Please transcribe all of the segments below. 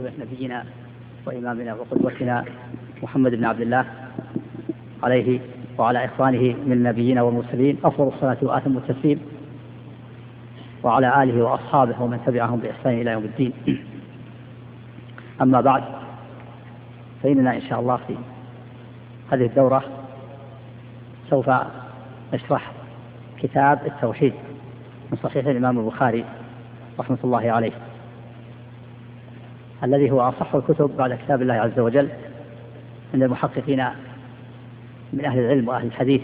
روح نبينا وإمامنا وقدوتنا محمد بن عبد الله عليه وعلى إخوانه من النبيين والمرسلين أفضل الصلاة وأتم التسليم، وعلى آله وأصحابه ومن تبعهم بإحسان إلى يوم الدين. أما بعد، فإننا إن شاء الله في هذه الدورة سوف نشرح كتاب التوحيد من صحيح الإمام البخاري رحمة الله عليه، الذي هو أصح الكتب بعد كتاب الله عز وجل عند المحققين من أهل العلم وأهل الحديث.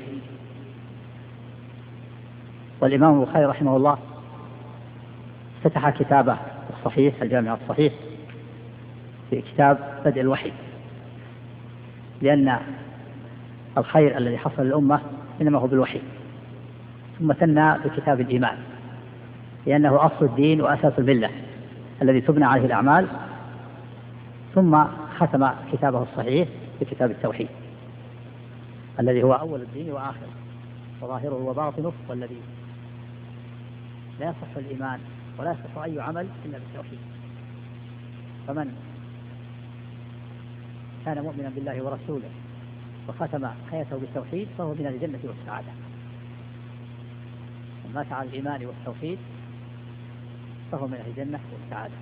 والإمام البخاري رحمه الله افتتح كتابه الصحيح الجامع الصحيح في كتاب بدء الوحي، لأن الخير الذي حصل للأمة إنما هو بالوحي، ثم ثنى بكتاب الإيمان لأنه أصل الدين وأساس الملة الذي تبنى عليه الأعمال، ثم ختم كتابه الصحيح بكتاب التوحيد الذي هو أول الدين وآخره وظاهره وباطنه، والذي لا يصح الإيمان ولا يصح أي عمل إلا بالتوحيد. فمن كان مؤمنا بالله ورسوله وختم حياته بالتوحيد فهو من الجنة والسعادة. من مات على الإيمان والتوحيد فهو من أهل الجنة والسعادة.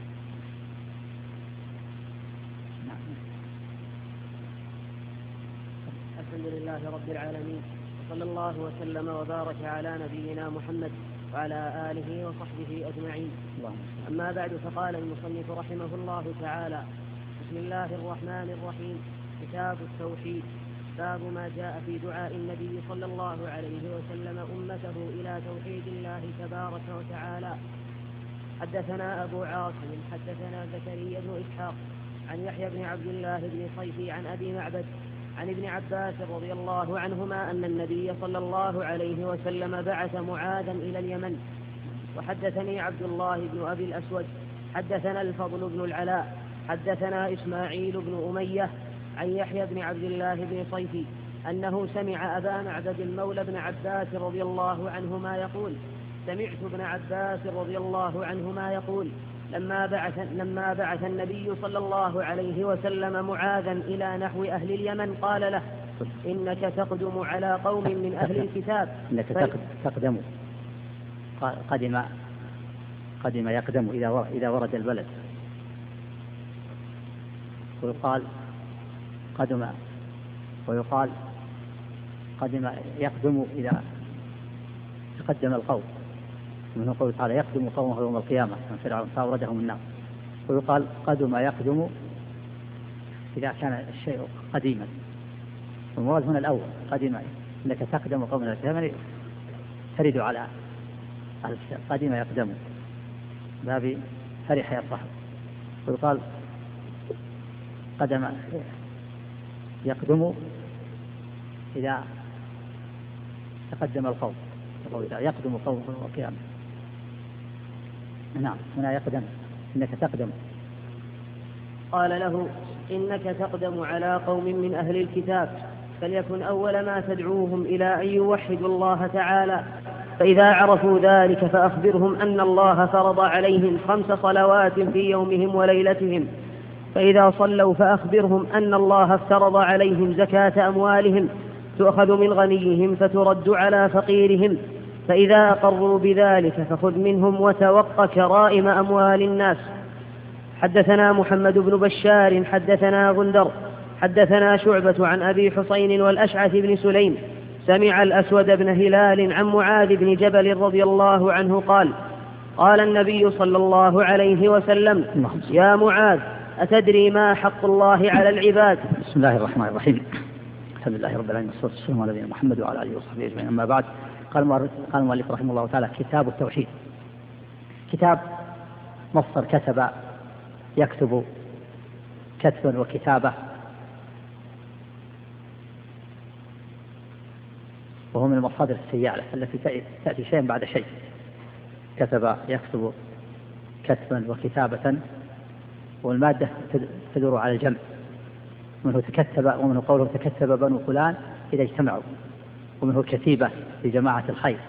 الحمد لله رب العالمين، وصلى الله وسلم وبارك على نبينا محمد وعلى آله وصحبه أجمعين. أما بعد، فقال المصنف رحمه الله تعالى: بسم الله الرحمن الرحيم. كتاب التوحيد. باب ما جاء في دعاء النبي صلى الله عليه وسلم أمته إلى توحيد الله تبارك وتعالى. حدثنا أبو عاصم حدثنا زكريا بن إسحاق عن يحيى بن عبد الله بن صيفي عن أبي معبد عن ابن عباس رضي الله عنهما أن النبي صلى الله عليه وسلم بعث معاذا إلى اليمن. وحدثني عبد الله بن أبي الأسود حدثنا الفضل بن العلاء حدثنا إسماعيل بن أمية عن يحيى بن عبد الله بن صيفي أنه سمع أبا معبد المولى بن عباس رضي الله عنهما يقول: سمعت ابن عباس رضي الله عنهما يقول: لما بعث النبي صلى الله عليه وسلم معاذا إلى نحو أهل اليمن قال له: إنك تقدم على قوم من أهل الكتاب. إنك تقدم، قدم يقدم إذا ورد البلد، ويقال قدم، ويقال قدم يقدم إذا تقدم القوم، ومنه قوله تعالى: يقدم قومه يوم القيامة من فرعون فأوردهم النار. ويقال قدم يقدم إذا كان الشيء قديما، والمراد هنا الأول قدم، إنك تقدم قوم من الكتاب ترد على قدم يقدم باب فرح يفرح. ويقال قدم يقدم إذا تقدم القوم، يقدم قوم يوم القيامة. نعم، هنا يقدم، إنك تقدم. قال له: إنك تقدم على قوم من أهل الكتاب، فليكن أول ما تدعوهم إلى أن يوحدوا الله تعالى، فإذا عرفوا ذلك فأخبرهم أن الله فرض عليهم 5 صلوات في يومهم وليلتهم، فإذا صلوا فأخبرهم أن الله افترض عليهم زكاة أموالهم تؤخذ من غنيهم فترد على فقيرهم، فإذا أقروا بذلك فخذ منهم وتوق كرائم أموال الناس. حدثنا محمد بن بشار حدثنا غندر حدثنا شعبة عن أبي حسين والأشعث بن سليم سمع الأسود بن هلال عن معاذ بن جبل رضي الله عنه قال: قال النبي صلى الله عليه وسلم: يا معاذ، أتدري ما حق الله على العباد؟ بسم الله الرحمن الرحيم. الحمد لله رب العالمين، والصلاة والسلام على نبينا محمد وعلى آله وصحبه أجمعين. أما بعد، قال المؤلف رحمه الله تعالى: كتاب التوحيد. كتاب مصدر كتب يكتب كتبا وكتابة، وهو من المصادر السيالة التي تأتي شيئا بعد شيء. كتب يكتب كتبا وكتابة، والمادة تدور على الجمع، منه تكتب، ومنه قوله تكتب بنو فلان إذا اجتمعوا، ومنه كتيبة لجماعة الخير.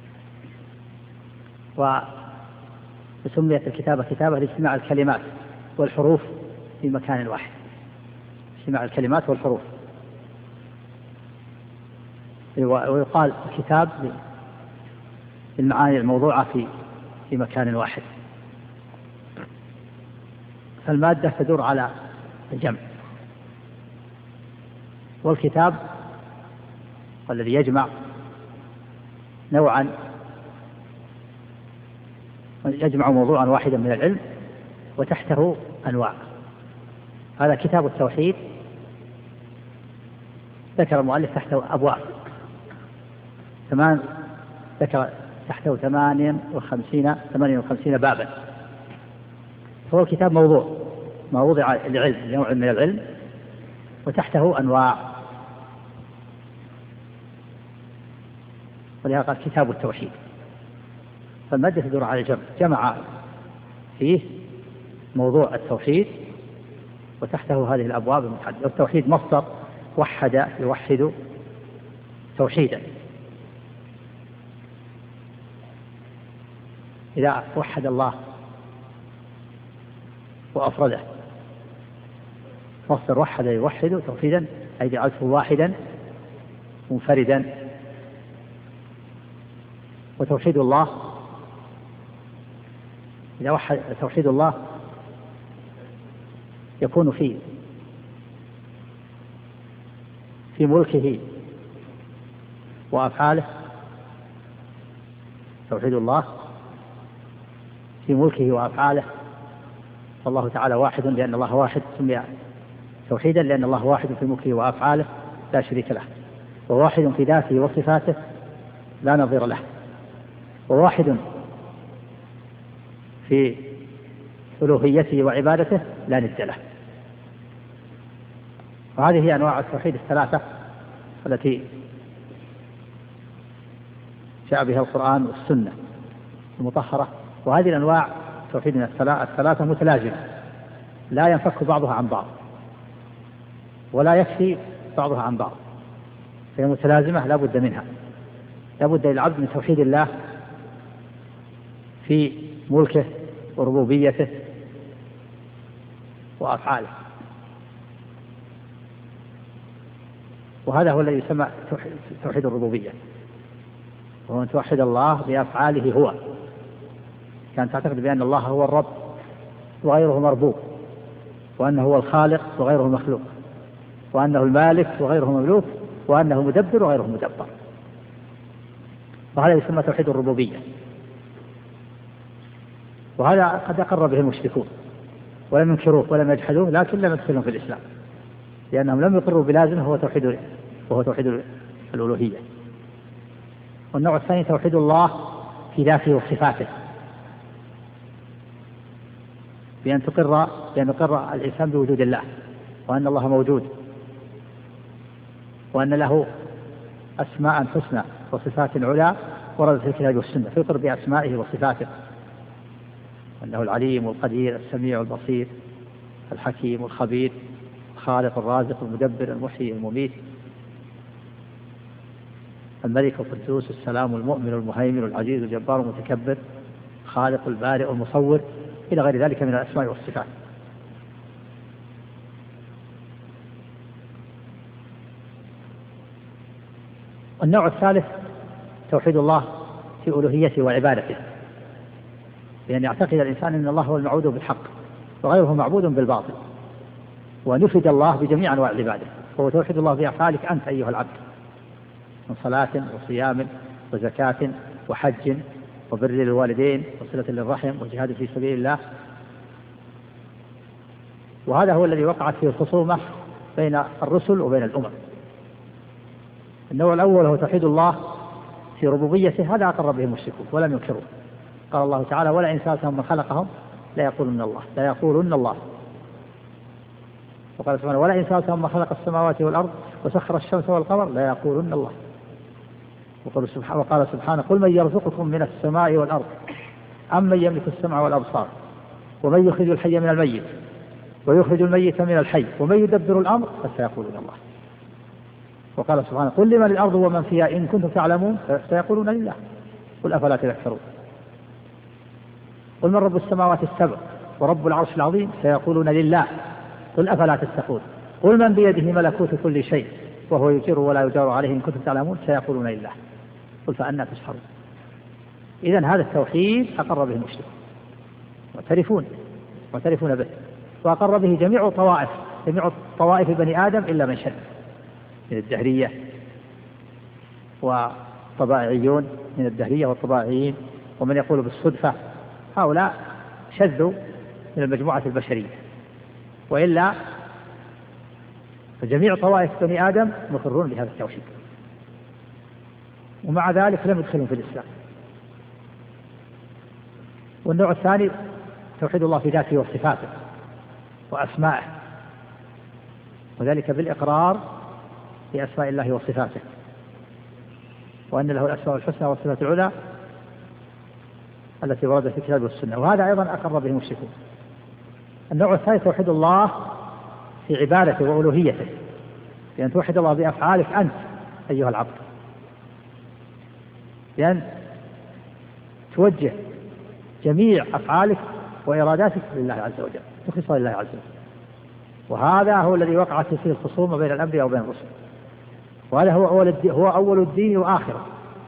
وسميت الكتابة كتابة لاجتماع الكلمات والحروف في مكان واحد، اجتماع الكلمات والحروف. ويقال كتاب للمعاني الموضوعة في مكان واحد. فالمادة تدور على الجمع، والكتاب الذي يجمع نوعا، يجمع موضوعا واحدا من العلم وتحته أنواع. هذا كتاب التوحيد، ذكر المؤلف تحته أبواب، ذكر تحته 58 بابا. هو كتاب موضوع العلم، نوع من العلم، وتحته أنواع، ولهذا قال كتاب التوحيد. فالمادة تدور على الجمع، جمع فيه موضوع التوحيد وتحته هذه الأبواب المتعددة. والتوحيد مصدر وحد يوحد توحيدا، إذا وحد الله وأفرده. مصدر وحد يوحد توحيدا أي جعلته واحدا منفردا. وتوحيد الله، إذا وحد توحيد الله يكون في ملكه وأفعاله. توحيد الله في ملكه وأفعاله، والله تعالى واحد لأن الله واحد، سمي توحيدا لأن الله واحد في ملكه وأفعاله لا شريك له، وواحد في ذاته وصفاته لا نظير له، وواحد في ألوهيته وعبادته لا ند له. وهذه هي أنواع التوحيد الثلاثة التي جاء بها القرآن والسنة المطهرة. وهذه الأنواع توحيدنا الثلاثة متلازمة، لا ينفك بعضها عن بعض ولا يكفي بعضها عن بعض، فهي متلازمة لا بد منها. لا بد للعبد من توحيد الله في ملكه وربوبيته وأفعاله، وهذا هو الذي يسمى توحيد الربوبية، وهو أن توحد الله بأفعاله هو. كان تعتقد بأن الله هو الرب وغيره مربوب، وأنه هو الخالق وغيره مخلوق، وأنه المالك وغيره مملوك، وأنه مدبر وغيره مدبر. وهذا يسمى توحيد الربوبية. وهذا قد أقر به المشركون ولم ينكروه ولم يجحدوه، لكن لم يدخلهم في الإسلام لأنهم لم يقروا بلازمه، وهو توحيد الألوهية. والنوع الثاني توحيد الله في ذاته وصفاته، بأن يقر الإنسان بوجود الله، وأن الله موجود، وأن له أسماء حسنى وصفات علا وردت في الكتاب والسنة، فيقر بأسمائه وصفاته، أنه العليم والقدير السميع البصير الحكيم الخبير الخالق الرازق المدبر المحيي المميت الملك القدوس السلام المؤمن المهيمن العزيز الجبار المتكبر خالق البارئ المصور إلى غير ذلك من الأسماء والصفات. النوع الثالث توحيد الله في ألوهيته وعبادته، بأن يعتقد الإنسان أن الله هو المعبود بالحق وغيره معبود بالباطل، ونفد الله بجميع أنواع العبادة، وهو توحيد الله بأفعالك أنت أيها العبد من صلاة وصيام وزكاة وحج وبر للوالدين وصلة للرحم وجهاد في سبيل الله. وهذا هو الذي وقعت فيه الخصومة بين الرسل وبين الأمم. النوع الأول هو توحيد الله في ربوبيته، هذا أقر به المشركون ولم ينكروه. قال الله تعالى ولئن سألتهم من خلقهم لا يقولون الله. وقال سبحانه ولئن سألتهم من خلق السماوات والأرض وسخر الشمس والقمر لا يقولون الله. وقال سبحانه قل من يرزقكم من السماء والأرض أم من يملك السمع والأبصار ومن يخرج الحي من الميت ويخرج الميت من الحي ومن يدبر الأمر فسيقولون الله. وقال سبحانه قل لمن الأرض ومن فيها إن كنتم تعلمون فسيقولون لله قل أفلا تذكرون. قل من رب السماوات السبع ورب العرش العظيم سيقولون لله قل أفلا تتقون قل من بيده ملكوت كل شيء وهو يجير ولا يجار عليه إن كنتم تعلمون سيقولون لله قل فأنى تسحرون. إذن هذا التوحيد أقر به المشركون معترفون به، وأقر به جميع طوائف بني آدم إلا من شد من الدهرية والطبائعيون، من الدهرية والطبائعيين، ومن يقول بالصدفة، هؤلاء شذوا من المجموعة البشرية، وإلا فجميع طوائف بني آدم مقرون بهذا التوحيد، ومع ذلك لم يدخلون في الإسلام. والنوع الثاني توحيد الله في ذاته وصفاته وأسمائه، وذلك بالإقرار بأسماء الله وصفاته، وأن له الأسماء الحسنى والصفات العلى التي وردت في الكتاب والسنة، وهذا أيضا أقر به المشركون. النوع الثالث توحيد الله في عبادته وألوهيته، لأن توحد الله بأفعالك أنت أيها العبد، لأن توجه جميع أفعالك وإراداتك لله عز وجل، تخلصها لله عز وجل. وهذا هو الذي وقعت فيه الخصومة بين الأنبياء وبين الرسل، وهذا هو أول الدين وآخره،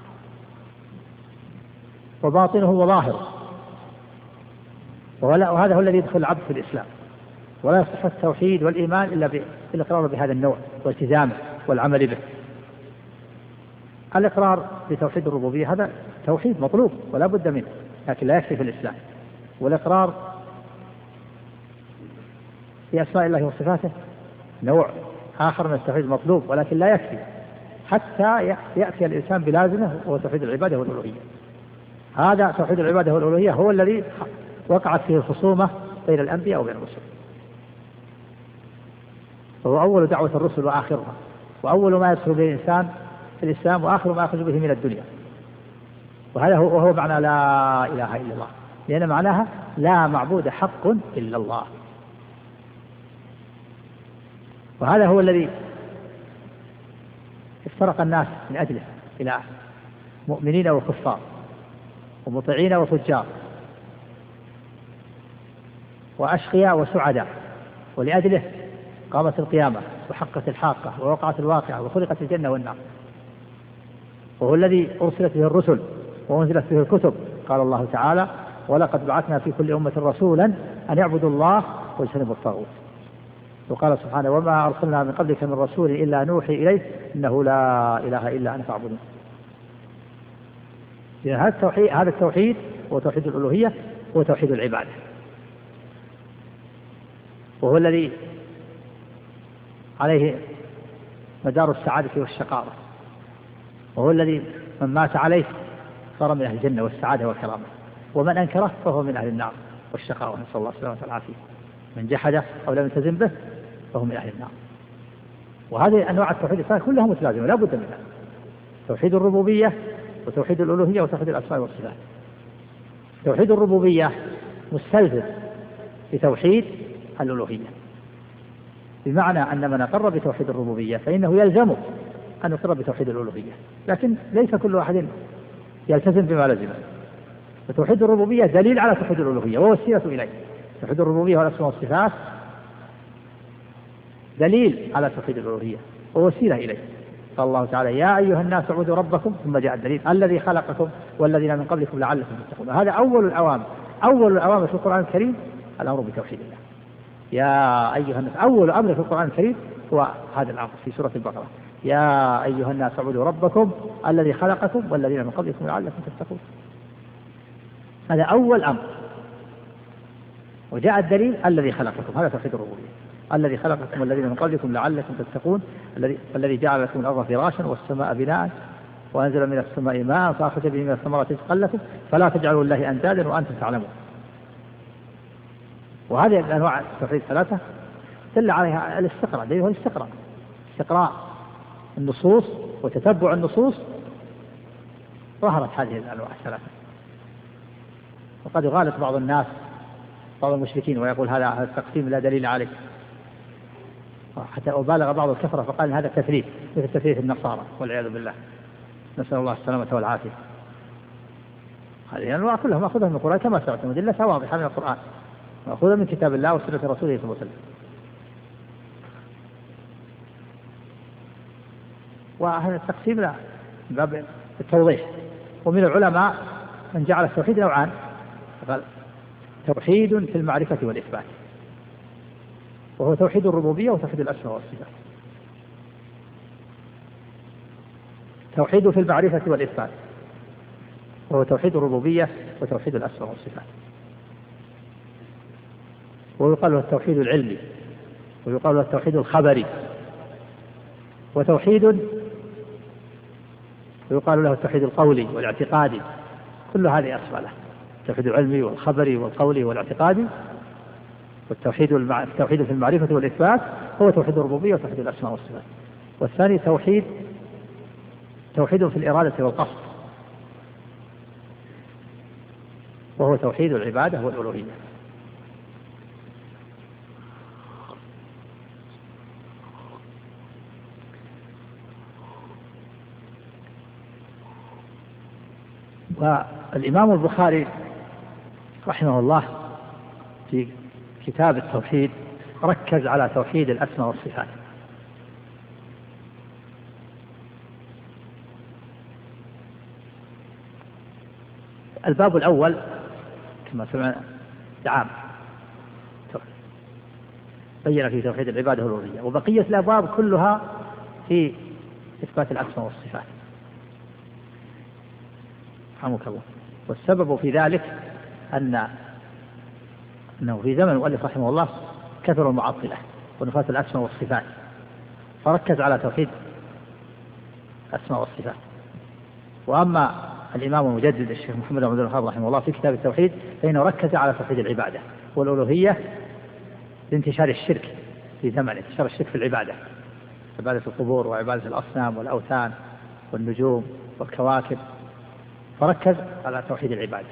وباطنه وظاهره، وهذا هو الذي يدخل العبد في الإسلام. ولا يصح التوحيد والإيمان إلا بالإقرار بهذا النوع والتزامه والعمل به. الإقرار بتوحيد الربوبية هذا توحيد مطلوب ولا بد منه، لكن لا يكفي في الإسلام. والإقرار بأسماء الله وصفاته نوع آخر من التوحيد المطلوب، ولكن لا يكفي حتى يأتي الإنسان بلازمه، وهو توحيد العبادة والألوهية. هذا توحيد العبادة والألوهية هو الذي وقعت فيه الخصومة بين الأنبياء وبين الرسل، وهو أول دعوة الرسل وآخرها، وأول ما يدخل به الإنسان في الإسلام، وآخر ما يخرج به من الدنيا. وهذا هو معنى لا إله إلا الله، لأن معناها لا معبود حق إلا الله. وهذا هو الذي افترق الناس من أجله إلى مؤمنين وكفار، ومطيعين وفجار، وأشقياء وسعداء، ولأجله قامت القيامة وحقت الحاقة ووقعت الواقعة وخلقت الجنة والنار. وهو الذي أرسلت به الرسل وأنزلت به الكتب. قال الله تعالى: ولقد بعثنا في كل أمة رسولا أن يعبدوا الله واجتنبوا الطاغوت. وقال سبحانه: وما أرسلنا من قبلك من رسول إلا نوحي إليه إنه لا إله إلا أنا فاعبدون. هذا التوحيد هو توحيد الألوهية، هو توحيد العبادة، وهو الذي عليه مدار السعادة والشقاوة، وهو الذي من مات عليه صار من أهل الجنة والسعادة والكرامة، ومن أنكره فهو من أهل النار والشقاوة، نسأل الله السلامة والعافية. من جحده أو لم يلتزم به فهو من أهل النار. وهذه أنواع التوحيد الثلاثة كلها متلازمة لا بد منها: توحيد الربوبية وتوحيد الألوهية وتوحيد الأسماء والصفات. توحيد الربوبية مستلزم بتوحيد الألوهية، بمعنى أن من أقر بتوحيد الربوبية فإنه يلزمه أن يقر بتوحيد الألوهية، لكن ليس كل واحد يلتزم بما لزمه. فتوحيد الربوبية دليل على توحيد الألوهية ووسيلة إليه. توحيد الربوبية والأسماء والصفات دليل على توحيد الألوهية ووسيلة إليه. قال الله تعالى: يا أيها الناس اعبدوا ربكم، ثم جاء الدليل: الذي خلقكم والذين من قبلكم لعلكم تتقون. هذا أول الأوامر في القرآن الكريم الأمر بتوحيد الله. يا أيها الناس، أول أمر في القرآن الكريم هو هذا الأمر في سورة البقرة: يا أيها الناس اعبدوا ربكم الذي خلقكم والذين من قبلكم لعلكم تتقون. هذا أول أمر. وجاء الدليل: الذي خلقكم، هذا توحيد الربوبية. الذي خلقكم والذين من قبلكم لعلكم تتقون، الذي جعل لكم الأرض فراشا والسماء بناء وأنزل من السماء ماء فأخرج به من الثمرات رزقا لكم فلا تجعلوا لله أندادا وأنتم تعلمون. وهذه الأنواع التوحيد الثلاثة دل عليها الاستقراء، دليل هو استقراء النصوص وتتبع النصوص، ظهرت هذه الأنواع الثلاثة. وقد يغالط بعض الناس، بعض المشركين، ويقول هذا التقسيم لا دليل عليه، حتى أبالغ بعض الكفرة فقال هذا تثليث مثل تثليث النصارى والعياذ بالله، نسأل الله السلامة والعافية. هذه الأنواع كلها مأخوذة من القرآن كما سمعتم، أدلتها واضحة من القرآن. مأخوذة من كتاب الله وسنة رسوله صلى الله عليه وسلم. وهذا التقسيم لا باب التوضيح. ومن العلماء من جعل التوحيد نوعان، قال توحيد في المعرفة والإثبات، وهو توحيد الربوبية وتوحيد الأسماء والصفات. توحيد في المعرفة والإثبات وهو توحيد الربوبية وتوحيد الأسماء والصفات. ويقال له التوحيد العلمي، ويقال له التوحيد الخبري، ويقال له التوحيد القولي والاعتقادي. كل هذه أسماء له، التوحيد العلمي والخبري والقولي والاعتقادي. والتوحيد في المعرفة والإثبات هو توحيد الربوبية وتوحيد الأسماء والصفات. والثاني توحيد في الإرادة والقصد، وهو توحيد العبادة والألوهية. والإمام البخاري رحمه الله في كتاب التوحيد ركز على توحيد الأسماء والصفات. الباب الأول كما سمعنا عام بين في توحيد العبادة والألوهية، وبقية الأبواب كلها في إثبات الأسماء والصفات. رحمك الله. والسبب في ذلك أنه في زمن المؤلف رحمه الله كثر المعطلة ونفاة الأسماء والصفات، فركز على توحيد الأسماء والصفات. وأما الإمام المجدد الشيخ محمد بن عبد الوهاب رحمه الله في كتاب التوحيد فإنه ركز على توحيد العبادة والألوهية لانتشار الشرك في زمن انتشار الشرك في العبادة، عبادة القبور وعبادة الأصنام والأوثان والنجوم والكواكب، فركز على توحيد العبادة.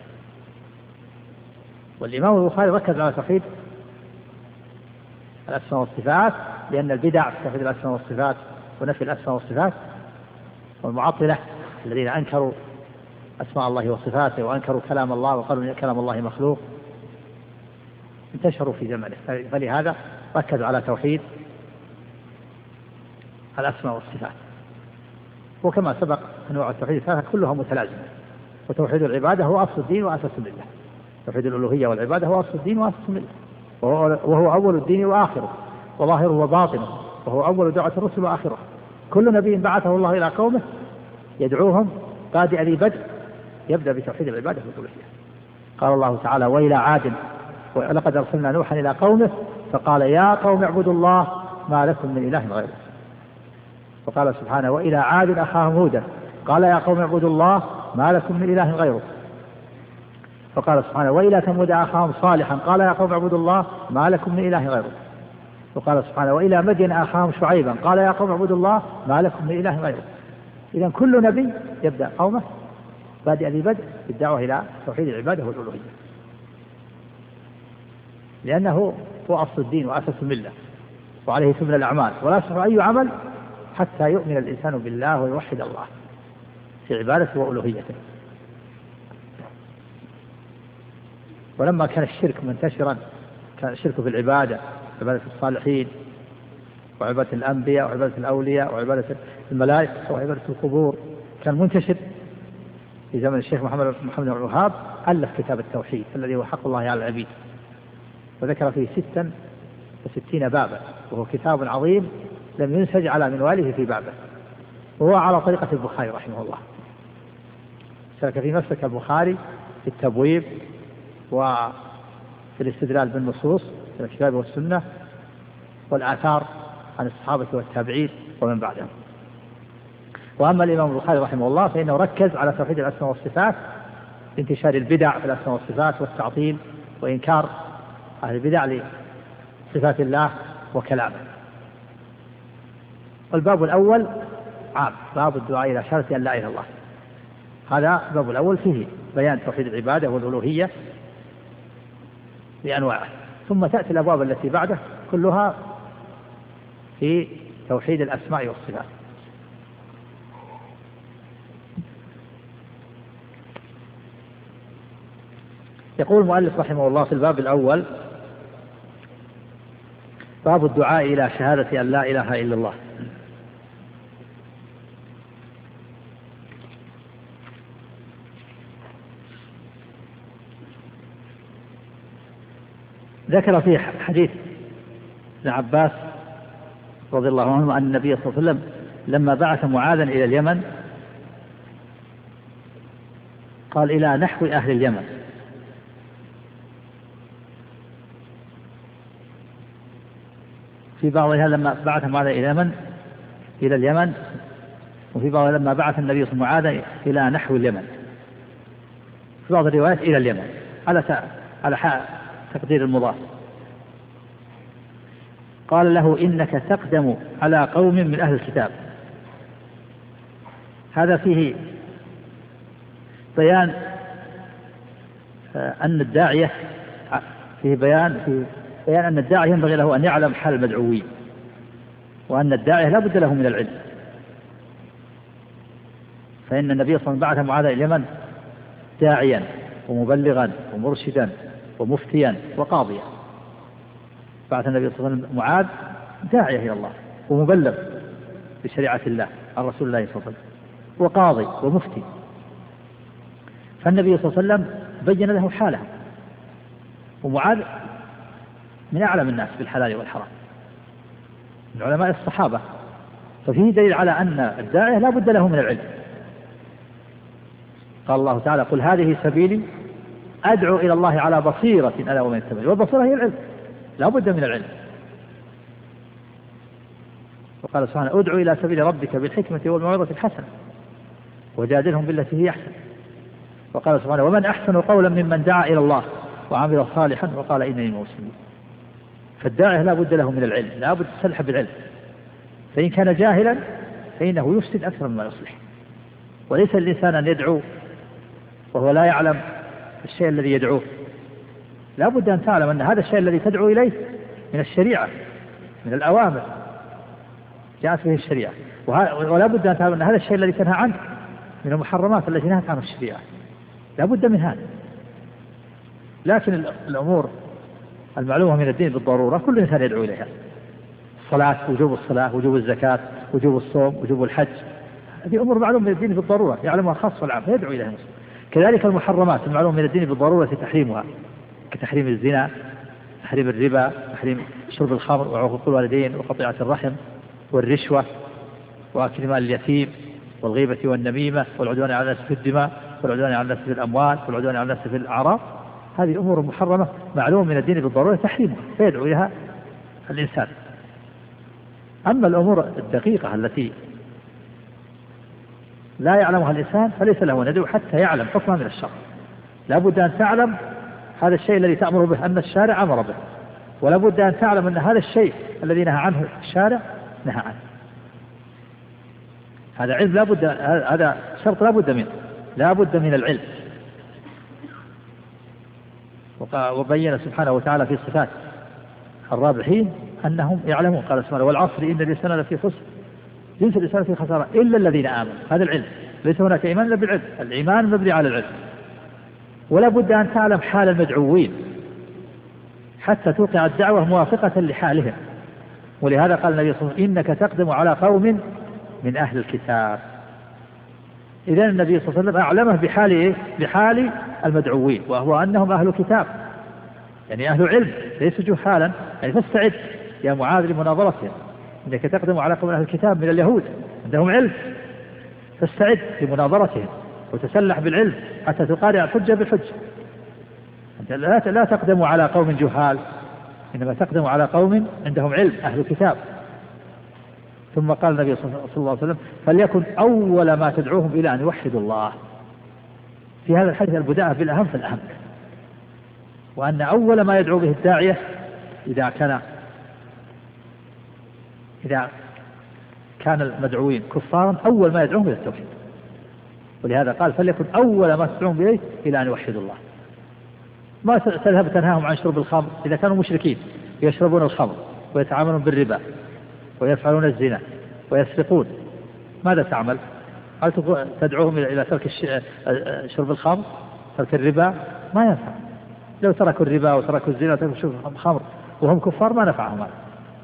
والإمام البخاري ركز على توحيد الأسماء والصفات، لأن البدع في توحيد الأسماء والصفات ونفي الأسماء والصفات والمعطلة الذين أنكروا أسماء الله وصفاته وأنكروا كلام الله وقالوا إن كلام الله مخلوق انتشروا في زمنه، فلهذا ركز على توحيد الأسماء والصفات. وكما سبق أنواع التوحيد الثلاثة كلها متلازمة، وتوحيد العبادة هو أصل الدين وأساس الملة، توحيد الألوهية والعبادة هو أصل الدين وأساس الملة، وهو أول الدين وآخره وظاهره وباطنه، وهو أول دعوة الرسل وآخره. كل نبي بعثه الله إلى قومه يدعوهم بادئ ذي بدء يبدأ بتوحيد العبادة والألوهية. قال الله تعالى وإلى عاد ولقد أرسلنا نوحا إلى قومه فقال يا قوم اعبدوا الله ما لكم من إله غيره. وقال سبحانه وإلى عاد أخاهم هودا قال يا قوم اعبدوا الله ما لكم من إله غيره. فقال سبحانه وإلى ثمود أخاهم صالحا قال يا قوم اعبدوا الله ما لكم من إله غيره. وقال سبحانه وإلى مدين أخاهم شعيبا قال يا قوم اعبدوا الله ما لكم من إله غيره. إذن كل نبي يبدأ قومه بادئ ذي بدء بالدعوة إلى توحيد العبادة والألوهية، لأنه هو أصل الدين وأساس الملة وعليه تبنى الأعمال، ولا يصح أي عمل حتى يؤمن الإنسان بالله ويوحد الله في عبادته وألوهيته. ولما كان الشرك منتشرا، كان الشرك في العبادة، عبادة الصالحين وعبادة الأنبياء وعبادة الأولياء وعبادة الملائكة وعبادة القبور، كان منتشر في زمن الشيخ محمد بن الوهاب ألف كتاب التوحيد الذي هو حق الله على العبيد، وذكر فيه 66 بابا، وهو كتاب عظيم لم ينسج على منواله في بابه، وهو على طريقة البخاري رحمه الله. سلك في مسلك البخاري في التبويب وفي الاستدلال بالنصوص في الكتاب والسنة والآثار عن الصحابة والتابعين ومن بعدهم. وأما الإمام البخاري رحمه الله فإنه ركز على توحيد الأسماء والصفات لانتشار البدع في الأسماء والصفات والتعطيل وإنكار أهل البدع لصفات الله وكلامه. والباب الأول عام، باب الدعاء إلى شهادة أن لا إله إلا الله، هذا الباب الأول فيه بيان توحيد العبادة والألوهية بأنواعه. ثم تأتي الأبواب التي بعده كلها في توحيد الأسماء والصفات. يقول المؤلف رحمه الله في الباب الأول باب الدعاء إلى شهادة أن لا إله إلا الله. ذكر في حديث ابن عباس رضي الله عنه أن النبي صلى الله عليه وسلم لما بعث معاذا إلى اليمن قال إلى نحو أهل اليمن، في بعضها لما بعث معاذا إلى اليمن، وفي بعضها لما بعث النبي صلى الله عليه وسلم معاذا إلى نحو اليمن، في بعض الروايات إلى اليمن على تقدير المضاف. قال له إنك تقدم على قوم من أهل الكتاب. هذا فيه بيان أن الداعية أن الداعية ينبغي له أن يعلم حال المدعوين، وأن الداعية لا بد له من العلم. فإن النبي صلى الله عليه وسلم بعث معاذ إلى اليمن داعيا ومبلغا ومرشدا ومفتيا وقاضيا. بعث النبي صلى الله عليه وسلم معاذ داعية إلى الله ومبلغ بشريعة الله عن رسول الله صلى الله عليه وسلم وقاضي ومفتي. فالنبي صلى الله عليه وسلم بين له حاله، ومعاذ من أعلم الناس بالحلال والحرام من علماء الصحابة، ففيه دليل على أن الداعية لا بد له من العلم. قال الله تعالى قل هذه سبيلي أدعو إلى الله على بصيرة أنا ومن اتبعني، والبصيرة هي العلم، لا بد من العلم. وقال سبحانه ادعو إلى سبيل ربك بالحكمة والموعظة الحسنة وجادلهم بالتي هي أحسن. وقال سبحانه ومن أحسن قولا ممن دعا إلى الله وعمل صالحا وقال إنني من المسلمين. فالداعية لا بد له من العلم، لا بد يسلح بالعلم، فإن كان جاهلا فإنه يفسد أكثر مما يصلح. وليس الإنسان أن يدعو وهو لا يعلم الشيء الذي يدعوه. لا بد أن تعلم أن هذا الشيء الذي تدعو إليه من الشريعة، من الأوامر جاءت به الشريعة، ولا بد أن تعلم أن هذا الشيء الذي تنهى عنه من المحرمات التي نهت عنه الشريعة، لا بد من هذا. لكن الأمور المعلومة من الدين بالضرورة كل إنسان يدعو إليها، الصلاة، وجوب الصلاة، وجوب الزكاة، وجوب الصوم، وجوب الحج، هذه أمور معلومة من الدين بالضرورة يعلمها الخاص والعام يدعو إليها المسلم. كذلك المحرمات المعلومة من الدين بالضرورة تحريمها، كتحريم الزنا، تحريم الربا، تحريم شرب الخمر وعقوق الوالدين وقطيعة الرحم والرشوة وأكل مال اليتيم والغيبة والنميمة والعدوان على الناس في الدماء والعدوان على الناس في الأموال والعدوان على الناس في الأعراض. هذه أمور محرمة معلومة من الدين بالضرورة تحريمها فيدعو إليها الإنسان. أما الأمور الدقيقة التي لا يعلمها الإنسان فليس له أن يدعو حتى يعلم حكمها من الشرع. لا بد أن تعلم هذا الشيء الذي تأمر به أن الشارع أمر به، ولا بد أن تعلم أن هذا الشيء الذي نهى عنه الشارع نهى عنه. هذا علم لا بد، هذا شرط لا بد منه، لا بد من العلم. وبين سبحانه وتعالى في صفات الرابحين أنهم يعلمون. قال سبحانه والعصر إن الإنسان لفي خسر، جنس الإنسان في خسارة إلا الذين آمنوا. هذا العلم، ليس هناك إيمان إلا بالعلم، الإيمان مبني على العلم. ولا بد أن تعلم حال المدعوين حتى توقع الدعوة موافقة لحالهم. ولهذا قال النبي صلى الله عليه وسلم إنك تقدم على قوم من أهل الكتاب. إذن النبي صلى الله عليه وسلم أعلمه بحال المدعوين، وهو أنهم أهل كتاب، يعني أهل علم ليسوا جهالا. يعني فاستعد يا معاذ لمناظرتهم، إنك تقدم على قوم من أهل الكتاب من اليهود عندهم علم، فاستعد لمناظرتهم وتسلح بالعلم حتى تقارع الحجة بالحجة. أنت لا تقدم على قوم جهال، إنما تقدم على قوم عندهم علم أهل كتاب. ثم قال النبي صلى الله عليه وسلم فليكن أول ما تدعوهم إلى أن يوحدوا الله. في هذا الحديث البداءة بالأهم فالأهم، وأن أول ما يدعو به الداعية إذا كان المدعوين كفارا أول ما يدعوهم إلى التوحيد. ولهذا قال فليكن أول ما تدعوهم إليه إلى أن يوحدوا الله. ما تذهب تنهاهم عن شرب الخمر إذا كانوا مشركين يشربون الخمر ويتعاملون بالربا ويفعلون الزنا ويسرقون، ماذا تعمل؟ هل تدعوهم إلى ترك شرب الخمر، ترك الربا؟ ما ينفع. لو تركوا الربا وتركوا الزنا وتركوا شرب الخمر وهم كفار ما نفعهم هذا.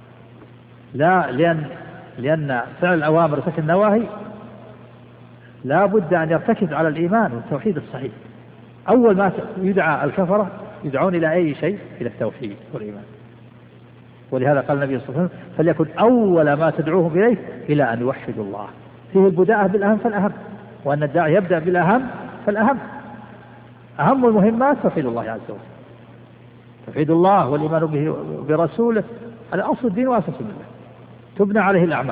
لا، لأن فعل الأوامر وترك النواهي لا بد أن يرتكز على الإيمان والتوحيد الصحيح. أول ما يدعى الكفرة يدعون إلى أي شيء؟ إلى التوحيد والإيمان. ولهذا قال النبي صلى الله عليه وسلم فليكن أول ما تدعوهم إليه إلى أن يوحدوا الله. فيه البداءة بالأهم فالأهم، وأن الداعي يبدأ بالأهم فالأهم. أهم المهمات توحيد الله عز وجل، توحيد الله والإيمان به برسوله، هذا أصل الدين وأساس الملة، تبنى عليه الأعمال.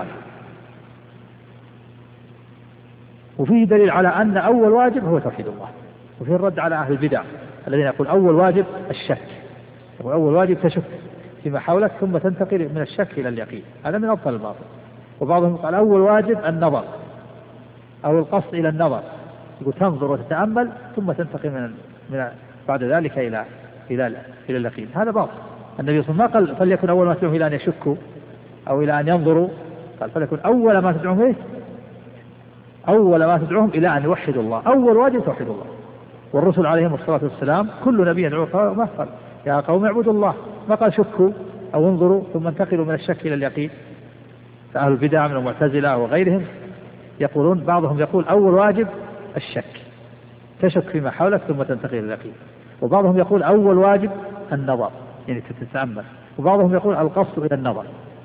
وفيه دليل على أن أول واجب هو توحيد الله. وفيه الرد على أهل البدع الذين يقول أول واجب الشك، يقول أول واجب تشك فيما حولك ثم تنتقل من الشك إلى اليقين، هذا من أبطل الباطل. وبعضهم قال أول واجب النظر أو القصد إلى النظر، يقول تنظر وتتأمل ثم تنتقل من بعد ذلك إلى اليقين، هذا باطل. النبي صلى الله عليه وسلم ما قال فليكن أول ما تدعوهم إلى أن يشكوا أو إلى أن ينظروا، قال فليكن أول ما تدعوهم إليه، أول ما تدعوهم إلى أن يوحدوا الله. أول واجب توحيد الله. والرسل عليهم الصلاة والسلام كل نبي يدعو قومه قال يا قوم اعبدوا الله، ما قال شكوا أو انظروا ثم انتقلوا من الشك إلى اليقين. فأهل البدع من المعتزلة وغيرهم يقولون، بعضهم يقول أول واجب الشك، تشك فيما حولك ثم تنتقل إلى اليقين. وبعضهم يقول أول واجب النظر، يعني تتأمل. وبعضهم يقول القصد إلى النظر.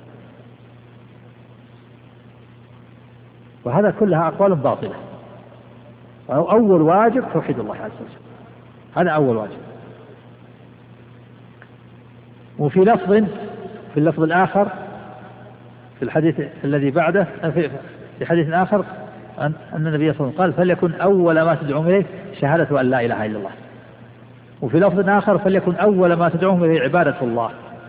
وهذا كلها أقوال باطلة. أول واجب توحيد الله عز وجل، هذا أول واجب. وفي اللفظ الآخر في الحديث الذي بعده في حديث آخر أن النبي صلى الله عليه وسلم قال فليكن أول ما تدعوهم إليه شهادة أن لا إله إلا الله. وفي لفظ آخر فليكن أول ما تدعوهم إليه عبادة الله.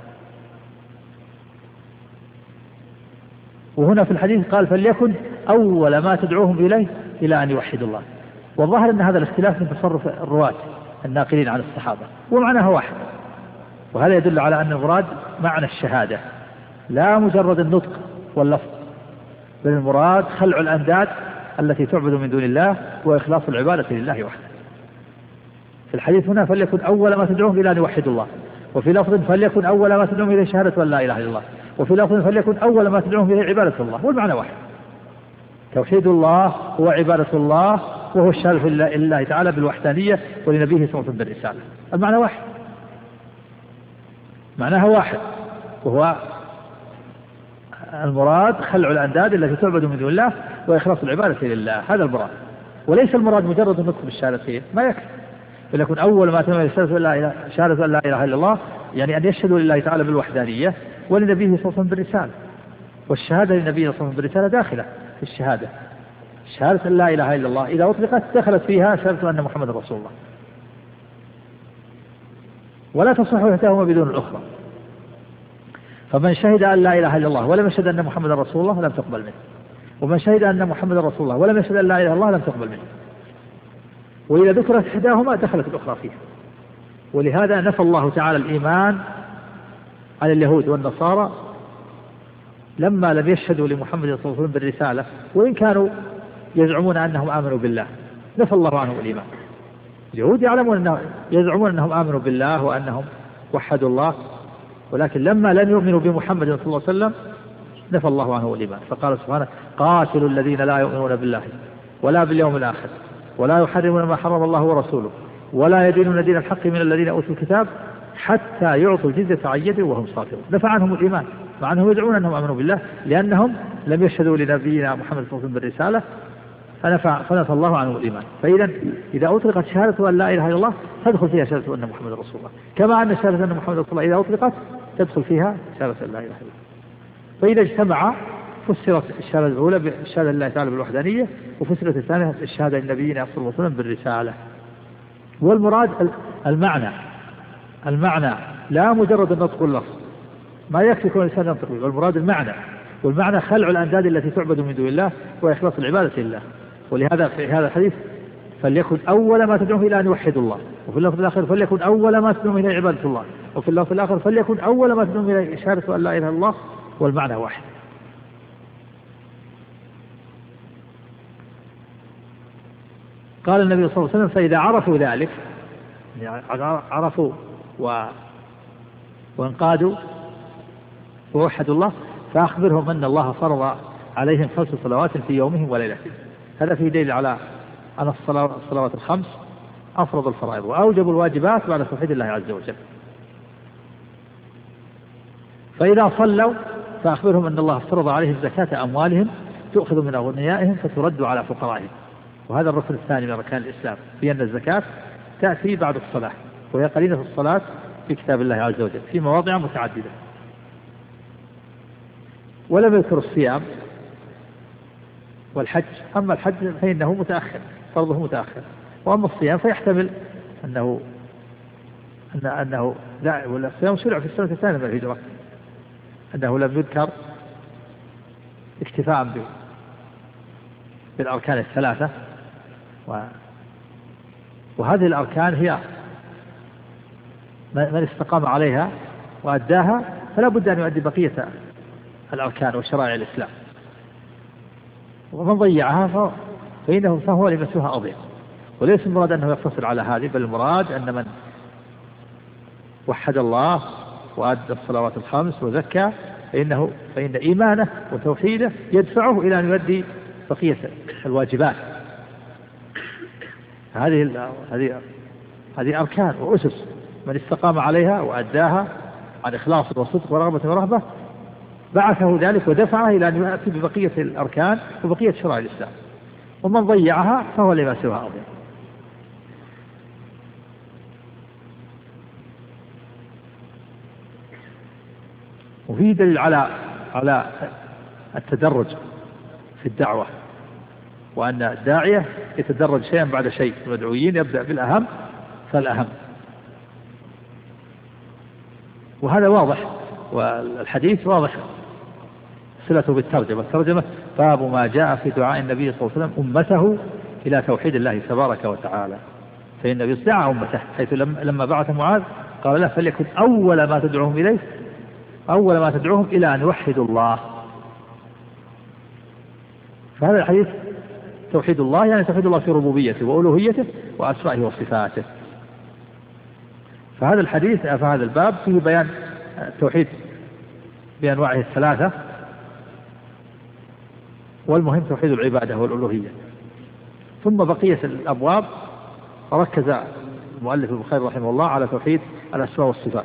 وهنا في الحديث قال فليكن أول ما تدعوهم إليه إلى أن يوحدوا الله. والظاهر أن هذا الاختلاف من تصرف الرواة الناقلين عن الصحابة، ومعناها واحد. وهذا يدل على أن المراد معنى الشهادة لا مجرد النطق واللفظ، بل المراد خلع الأنداد التي تعبد من دون الله وإخلاص العبادة لله وحده. في الحديث هنا فليكن أول ما تدعوهم إلى أن يوحدوا الله، وفي لفظ فليكن أول ما تدعوهم إليه شهادة أن لا إله إلا الله، وفي لفظ فليكن أول ما تدعوهم إليه عبادة الله. والمعنى واحد، توحيد الله هو عبادة الله، وهو الشهادة لله تعالى بالوحدانية ولنبيه صلى الله عليه وسلم بالرسالة. المعنى واحد، معناها واحد، وهو المراد خلع الأنداد التي تعبد من دون الله وإخلاص العبادة لله، هذا المراد. وليس المراد مجرد النطق بالشهادتين، ما يكفي. فليكن أول ما تم شهادة أن لا إله إلا الله، يعني أن يشهدوا لله تعالى بالوحدانية ولنبيه صلى الله عليه وسلم بالرسالة. والشهادة لنبيه صلى الله عليه وسلم بالرسالة داخلة في الشهادة. شهادة أن لا إله إلا الله إذا أطلقت دخلت فيها شهادة أن محمد رسول الله، ولا تصح إحداهما بدون الأخرى. فمن شهد أن لا إله إلا الله ولم يشهد أن محمد رسول الله لم تقبل منه، ومن شهد أن محمد رسول الله ولم يشهد أن لا إله إلا الله لم تقبل منه. وإذا ذكرت إحداهما دخلت الأخرى فيها. ولهذا نفى الله تعالى الإيمان على اليهود والنصارى لما لم يشهدوا لمحمد صلى الله عليه وسلم بالرسالة، وإن كانوا يزعمون أنهم آمنوا بالله، نفى الله عنهم الإيمان. اليهود يزعمون أنهم آمنوا بالله وأنهم وحدوا الله، ولكن لما لم يؤمنوا بمحمد صلى الله عليه وسلم نفى الله عنه الإيمان. فقال سبحانه قاتلوا الذين لا يؤمنون بالله ولا باليوم الآخر ولا يحرمون ما حرم الله ورسوله ولا يدينون دين الحق من الذين أوتوا الكتاب حتى يعطوا الجزية عن يد وهم صاغرون. نفى عنهم الإيمان، مع أنهم يدعون أنهم آمنوا بالله، لأنهم لم يشهدوا لنبينا محمد صلى الله عليه وسلم بالرسالة، فنفى الله عنه الإيمان. فإذا إذا أطلقت شهادة أن لا إله إلا الله تدخل فيها شهادة أن محمد رسول الله، كما أن شهادة أن محمد رسول الله إذا أطلقت تدخل فيها شهادة أن لا إله إلا الله. فإذا اجتمع فسرت الشهادة الأولى بالشهادة لله تعالى بالوحدانية، وفسرت الثانية الشهادة لنبينا صلى الله عليه وسلم بالرسالة. والمراد المعنى لا مجرد النطق واللفظ، ما يكفي كون الإنسان ينطق، والمراد المعنى. والمعنى خلع الأنداد التي تعبد من دون الله وإخلاص العبادة لله. ولهذا في هذا الحديث فليكن أول ما تدعوه إلى أن يوحدوا الله، وفي اللفظ الآخر فليكن أول ما تدعوه إلى عبادة الله، وفي اللفظ الآخر فليكن أول ما تدعوه إلى شهادة أن لا إله إلا الله، والمعنى واحد. قال النبي صلى الله عليه وسلم فإذا عرفوا ذلك، عرفوا وانقادوا ووحدوا الله، فأخبرهم أن الله فرض عليهم 5 صلوات في يومهم وليلتهم. هذا فيه دليل على أن الصلوات الخمس أفرض الفرائض وأوجب الواجبات بعد توحيد الله عز وجل. فإذا صلوا فأخبرهم أن الله فرض عليهم زكاة أموالهم تؤخذ من أغنيائهم فترد على فقرائهم. وهذا الركن الثاني من أركان الإسلام، في أن الزكاة تأتي بعد الصلاة، وهي قرينة الصلاة في كتاب الله عز وجل في مواضع متعددة. ولم يذكر الصيام والحج. أما الحج فإنه متأخر، فرضه متأخر، وأما الصيام فيحتمل أنه لا، والصيام شرع في السنة الثانية من الهجرة، أنه لم يذكر اكتفاء بالأركان الثلاثة. وهذه الأركان هي من استقام عليها وأداها فلا بد أن يؤدي بقية الأركان وشرائع الإسلام، ومن ضيعها فهو لمسوها أضيع. وليس المراد أنه يقتصر على هذه، بل المراد أن من وحد الله وأدى الصلوات الخمس وزكى فإن إيمانه وتوحيده يدفعه إلى أن يؤدي بقية الواجبات. هذه أركان وأسس من استقام عليها وأداها عن إخلاص وصدق ورغبة ورهبة بعثه ذلك ودفعه إلى أن يأتي ببقية الأركان وبقية شرائع الإسلام، ومن ضيعها فهو لما سواها أضيع. وفي دليل على التدرج في الدعوة، وأن الداعية يتدرج شيئا بعد شيء، المدعوين يبدأ بالأهم فالأهم. وهذا واضح، والحديث واضح صلته بالترجمة. الترجمة باب ما جاء في دعاء النبي صلى الله عليه وسلم أمته إلى توحيد الله تبارك وتعالى. فإن النبي دعا أمته، حيث لما بعث معاذ قال له فليكن أول ما تدعوهم إلى أن يوحدوا الله. فهذا الحديث توحيد الله يعني توحيد الله في ربوبيته وألوهيته وأسمائه وصفاته. فهذا الحديث في هذا الباب فيه بيان التوحيد بأنواعه الثلاثة، والمهم توحيد العبادة والألوهية. ثم بقية الأبواب ركز المؤلف البخاري رحمه الله على توحيد الأسماء والصفات.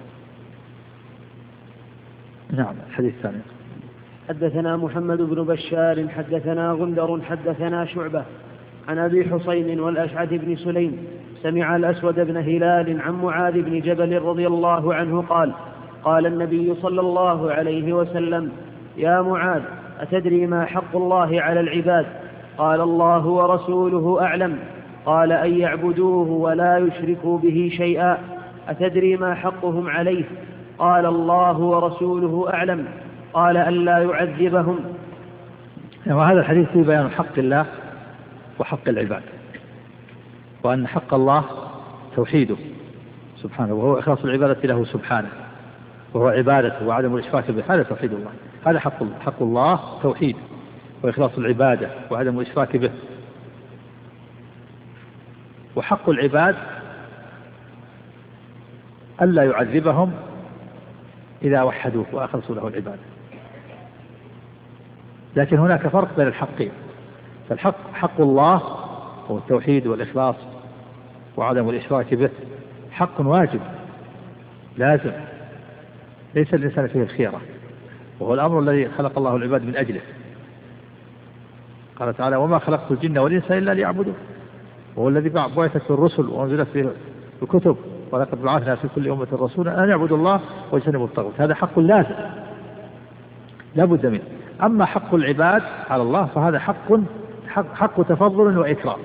نعم. الحديث الثاني. حدثنا محمد بن بشار حدثنا غندر حدثنا شعبة عن أبي حسين والأشعث بن سليم سمع الأسود بن هلال عن معاذ بن جبل رضي الله عنه قال: قال النبي صلى الله عليه وسلم: يا معاذ، أتدري ما حق الله على العباد؟ قال: الله ورسوله أعلم. قال: أن يعبدوه ولا يشركوا به شيئا. أتدري ما حقهم عليه؟ قال: الله ورسوله أعلم. قال: ألا يعذبهم. وهذا الحديث فيه بيان حق الله وحق العباد، وأن حق الله توحيده سبحانه، وهو إخلاص العبادة له سبحانه، وهو عبادته وعدم الإشراك به. هذا توحيد الله، هذا حق الله توحيد وإخلاص العبادة وعدم الإشراك به. وحق العباد ألا يعذبهم إذا وحدوه وأخلصوا له العبادة. لكن هناك فرق بين الحقين. فالحق حق الله هو التوحيد والإخلاص وعدم الإشراك به، حق واجب لازم، ليس الإنسان فيه الخيرة، وهو الأمر الذي خلق الله العباد من أجله. قال تعالى: وما خلقت الجن والإنس إلا ليعبدون. وهو الذي بعثت الرسل وأنزلت فيه الكتب، ولقد بعثنا في كل أمة رسولا أن يعبدوا الله واجتنبوا الطاغوت. هذا حق لازم لا بد منه. أما حق العباد على الله فهذا حق تفضل وإكرام،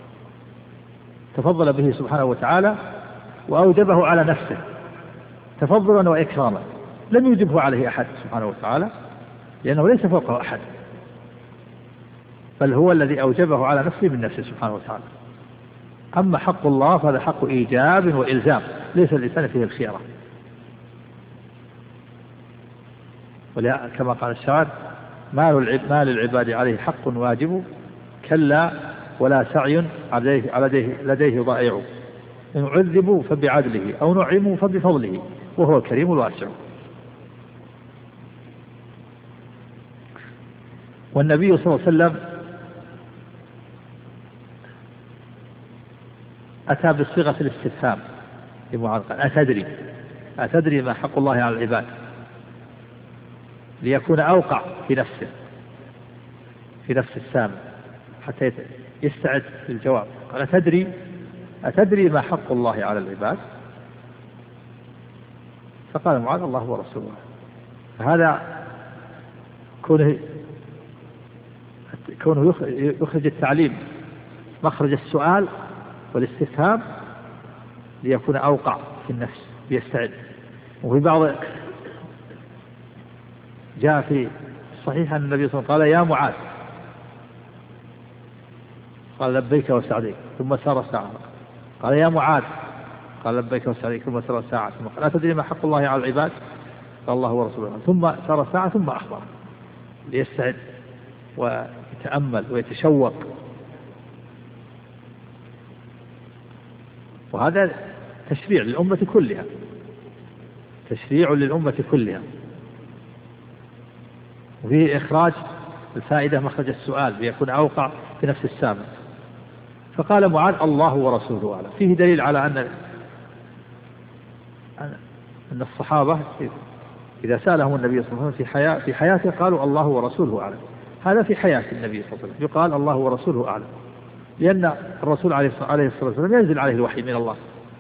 تفضل به سبحانه وتعالى وأوجبه على نفسه تفضلا وإكراما، لم يوجبه عليه أحد سبحانه وتعالى، لأنه ليس فوقه أحد، بل هو الذي أوجبه على نفسه من نفسه سبحانه وتعالى. أما حق الله فهذا حق إيجاب وإلزام، ليس الإنسان فيه الخيرة. كما قال الشاعر: مال العباد عليه حق واجب، كلا ولا سعي لديه ضائع، إن عذبوا فبعدله أو نعموا فبفضله، وهو الكريم الواسع. والنبي صلى الله عليه وسلم أتى بصيغة الاستفهام لمعاذ قال أتدري ما حق الله على العباد، ليكون أوقع في نفس السامع حتى يستعد للجواب. قال أتدري ما حق الله على العباد؟ فقال معاذ الله ورسوله. فهذا كونه يخرج التعليم مخرج السؤال والاستفهام ليكون أوقع في النفس ليستعد. وفي بعض جاء في الصحيح أن النبي صلى الله عليه وسلم قال يا معاذ، قال لبيك وسعديك، ثم سار ساعة. قال يا معاذ، قال لبيك وسعديك، ثم سار ساعة. ثم قال أتدري ما حق الله على العباد؟ قال الله ورسوله. ثم سار ساعة ثم أخبر ليستعد ويتأمل ويتشوق. وهذا تشريع للأمة كلها، وفيه إخراج الفائدة مخرج السؤال ليكون أوقع في نفس السامع. فقال معاذ الله ورسوله أعلم. فيه دليل على أن الصحابة إذا سألهم النبي صلى الله عليه وسلم في حياته قالوا الله ورسوله أعلم. هذا في حياة النبي صلى الله عليه وسلم يقال الله ورسوله أعلم، لأن الرسول عليه الصلاة والسلام ينزل عليه الوحي من الله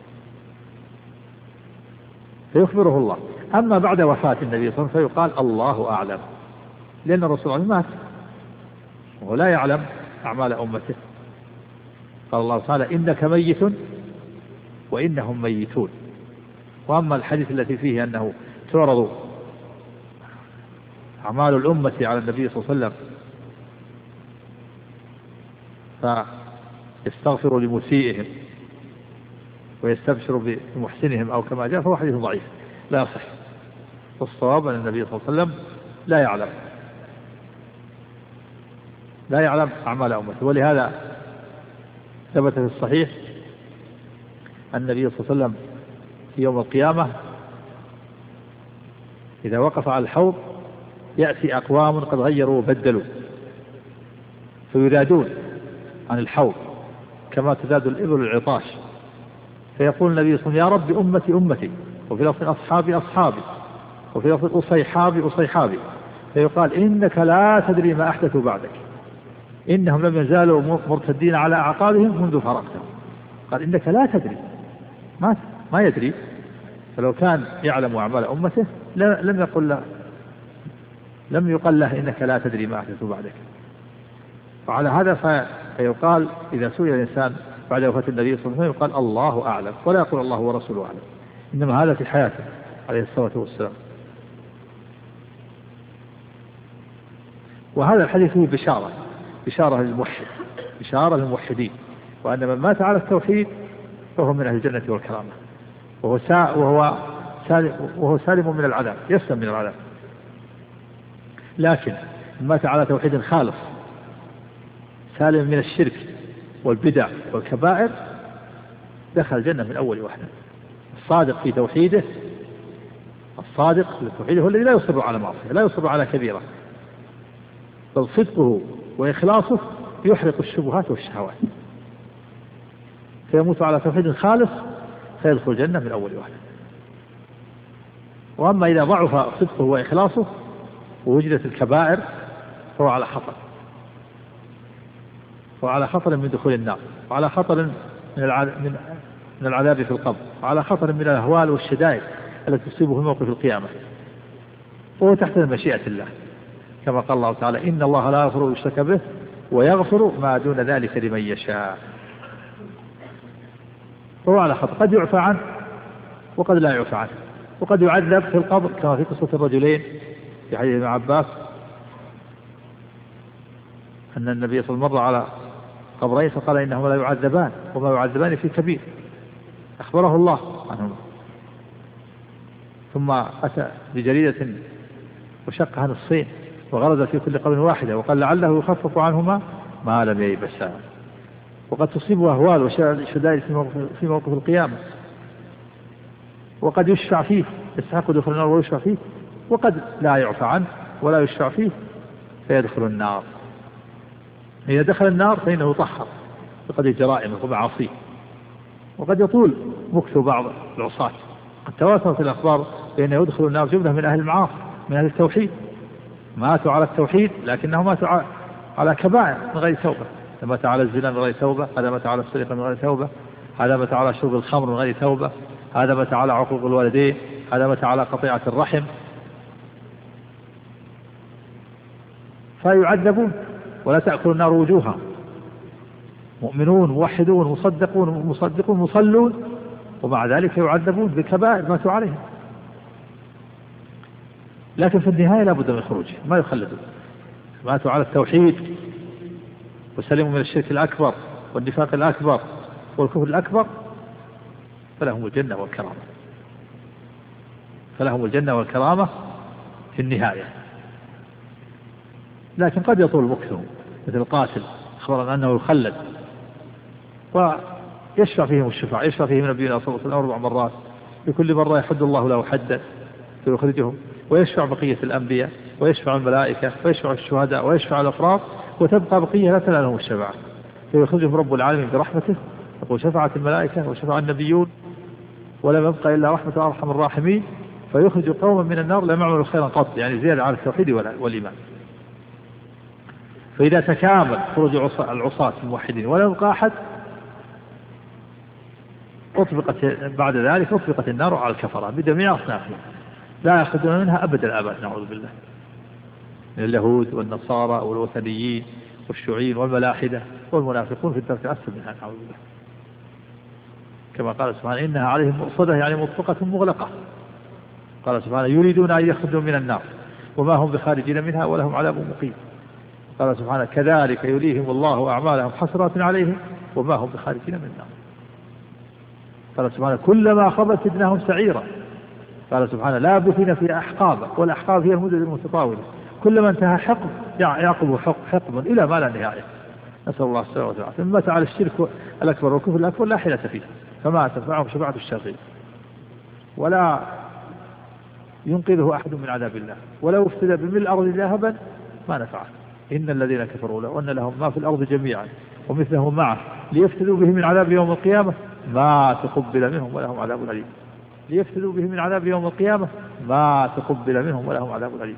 فيخبره الله. أما بعد وفاة النبي صلى الله عليه وسلم فيقال الله أعلم، لأن الرسول عليه مات وهو لا يعلم أعمال أمته. قال الله تعالى إنك ميت وإنهم ميتون. وأما الحديث التي فيه أنه تعرض أعمال الأمة على النبي صلى الله عليه وسلم فيستغفر لمسيئهم ويستبشر بمحسنهم أو كما جاء، فهو حديث ضعيف لا يصح. والصواب أن النبي صلى الله عليه وسلم لا يعلم أعمال أمته. ولهذا ثبت في الصحيح أن النبي صلى الله عليه وسلم في يوم القيامة إذا وقف على الحوض يأتي أقوام قد غيروا وبدلوا فيذادون عن الحوض كما تزاد الإبل العطاش، فيقول النبي صلى الله عليه وسلم يا رب أمتي، وفي لفظ أصحابي، وفي لفظ أصيحابي، فيقال إنك لا تدري ما أحدثوا بعدك، إنهم لم يزالوا مرتدين على أعقابهم منذ فرقتهم. قال إنك لا تدري، ما يدري. فلو كان يعلم أعمال أمته لم يقل له إنك لا تدري ما أحدثوا بعدك. وعلى هذا فيقال إذا سئل الإنسان بعد وفاة النبي صلى الله عليه وسلم يقال الله أعلم، ولا يقول الله ورسوله أعلم، إنما هذا في حياته عليه الصلاة والسلام. وهذا الحديث فيه بشارة للموحدين، وأن من مات على التوحيد فهو من أهل الجنة والكرامة، وهو سالم من العذاب، يسلم من العذاب. لكن من مات على توحيد خالص سالم من الشرك والبدع والكبائر دخل الجنة من أول واحدة. الصادق في توحيده هو الذي لا يصر على معصية، لا يصر على كبيرة، بل صدقه وإخلاصه يحرق الشبهات والشهوات، فيموت على توحيد خالص فيدخل الجنة من أول واحدة. وأما إذا ضعف صدقه وإخلاصه ووجدت الكبائر فهو على خطر من دخول النار، وعلى خطر من العذاب في القبر، وعلى خطر من الأهوال والشدائد التي تصيبه في موقف القيامة، وهو تحت مشيئة الله، كما قال الله تعالى إن الله لا يغفر يشرك به ويغفر ما دون ذلك لمن يشاء. فهو على خطر، قد يعفى عنه وقد لا يعفى عنه، وقد يعذب في القبر كما في قصة الرجلين في حديث ابن عباس أن النبي صلى الله عليه وسلم مر على قبرين فقال إنهما لا يعذبان وما يعذبان في كبير، أخبره الله عنهما. ثم أتى بجريدة وشقها نصفين وغرز في كل قبر واحدة وقال لعله يخفف عنهما ما لم ييبسا. وقد تصيبه أهوال وشدائد في موقف القيامة، وقد يشفع فيه يستحق دخول النار ويشفع فيه، وقد لا يعفى عنه ولا يشفع فيه فيدخل النار. إذا دخل النار فإنه يطهر بقدر جرائمه ومعاصيه. وقد يطول مكث بعض العصاة، قد تواترت الأخبار بأنه يدخل النار جملة من أهل المعاصي من أهل التوحيد، ماتوا على التوحيد لكنهم ماتوا على كبائر من غير توبة. مات على الزنا من غير توبة، هذا مات على السرقة من غير توبة، هذا مات على شرب الخمر من غير توبة، هذا مات على عقوق الوالدين، هذا مات على قطيعة الرحم، فيعذبون ولا تأكل النار وجوههم. مؤمنون موحدون مصدقون مصلون، ومع ذلك يعذبون بكبائر ماتوا عليها. لكن في النهاية لا بد من الخروج، ما يخلدون. ماتوا على التوحيد وسلموا من الشرك الأكبر والنفاق الأكبر والكفر الأكبر، فلهم الجنة والكرامة، فلهم الجنة والكرامة في النهاية. لكن قد يطول مكثهم، مثل القاتل أخبر أنه يخلد ويشفع فيهم الشفاعة، يشفع فيهم نبينا صلى الله عليه وسلم 4 مرات، بكل مرة يحد الله له حدا فيخرجهم، ويشفع بقية الأنبياء، ويشفع الملائكة، ويشفع الشهداء، ويشفع الأفراد، وتبقى بقية لا تنالهم الشفاعة، فيخرجهم رب العالمين برحمته. يقول شفعت الملائكة وشفع النبيون ولم يبقى إلا رحمة أرحم الراحمين، فيخرج قوما من النار لم يعملوا خيرا قط، يعني زيادة على التوحيد والإيمان. فإذا تكامل خروج العصاة الموحدين ولا يبقى أحد، بعد ذلك أطلقت النار على الكفرة بجميع أصنافهم، لا يأخذون منها أبدا الآباء نعوذ بالله، من اليهود والنصارى والوثنيين والشيوعيين والملاحدة والمنافقون في الدرك الأسفل منها نعوذ بالله. كما قال سبحانه إنها عليهم مؤصدة، يعني مطبقة مغلقة. قال سبحانه يريدون أن يخرجوا من النار وما هم بخارجين منها ولهم عذاب مقيم. قال سبحانه كذلك يريهم الله أعمالهم حسرات عليهم وما هم بخارجين من النار. قال سبحانه كلما خبت زدناهم سعيرا. قال سبحانه لابثين في أحقاب، والأحقاب هي المدد المتطاولة، كلما انتهى حقب يعقب حقب إلى ما لا نهاية. نسأل الله السلامة والعافية. ثم مات على الشرك الأكبر والكفر الأكبر لا حيلة فيه، فما تنفعهم شفاعة الشافعين ولا ينقذه أحد من عذاب الله، ولو افتدى بملء الأرض ذهبا ما نفعه. إن الذين كفروا لو أن لهم ما في الأرض جميعا ومثله معه ليفتدوا به من عذاب يوم القيامة ما تقبل منهم ولهم عذاب أليم. ليفتدوا به من عذاب يوم القيامة ما تقبل منهم ولهم عذاب أليم.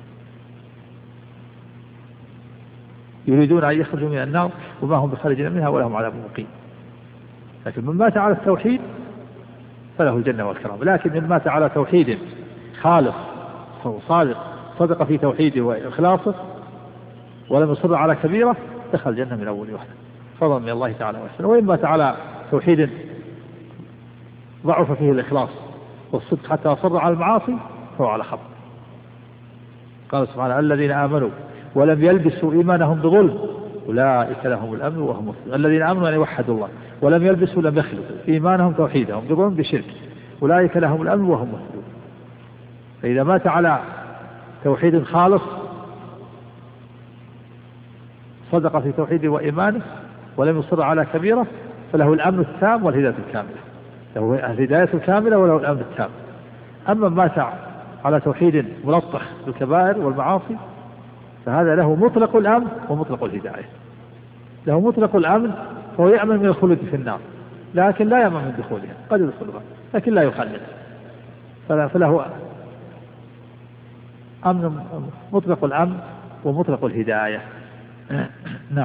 يريدون أن يخرجوا من النار وما هم بخارجين منها ولهم عذاب مقيم. لكن من مات على التوحيد فله الجنة والكرامة. لكن من مات على توحيد خالص صدق في توحيده وإخلاصه ولم يصر على كبيرة دخل الجنة من أول وحده فضلا من الله تعالى وإحسانه. وإن مات على توحيد ضعف فيه الإخلاص والصدق حتى أصر على المعاصي فهو على خطأ. قال سبحانه الذين آمنوا ولم يلبسوا إيمانهم بظلم أولئك لهم الأمن وهم مهتدون. الذين آمنوا أن يوحدوا الله ولم يلبسوا لم يخلطوا إيمانهم توحيدهم بظلم بشرك أولئك لهم الأمن وهم مهتدون. فإذا مات على توحيد خالص صدق في توحيده وإيمانه ولم يصر على كبيرة فله الأمن التام والهداية الكاملة، له الهداية الكاملة وله الأمن التام. أما مات على توحيد ملطخ بالكبائر والمعاصي فهذا له مطلق الأمن ومطلق الهداية. له مطلق الأمن فهو يأمن من الخلود في النار لكن لا يأمن من دخولها، قد يدخلها لكن لا يخلد، فله أمن مطلق الأمن ومطلق الهداية. نعم.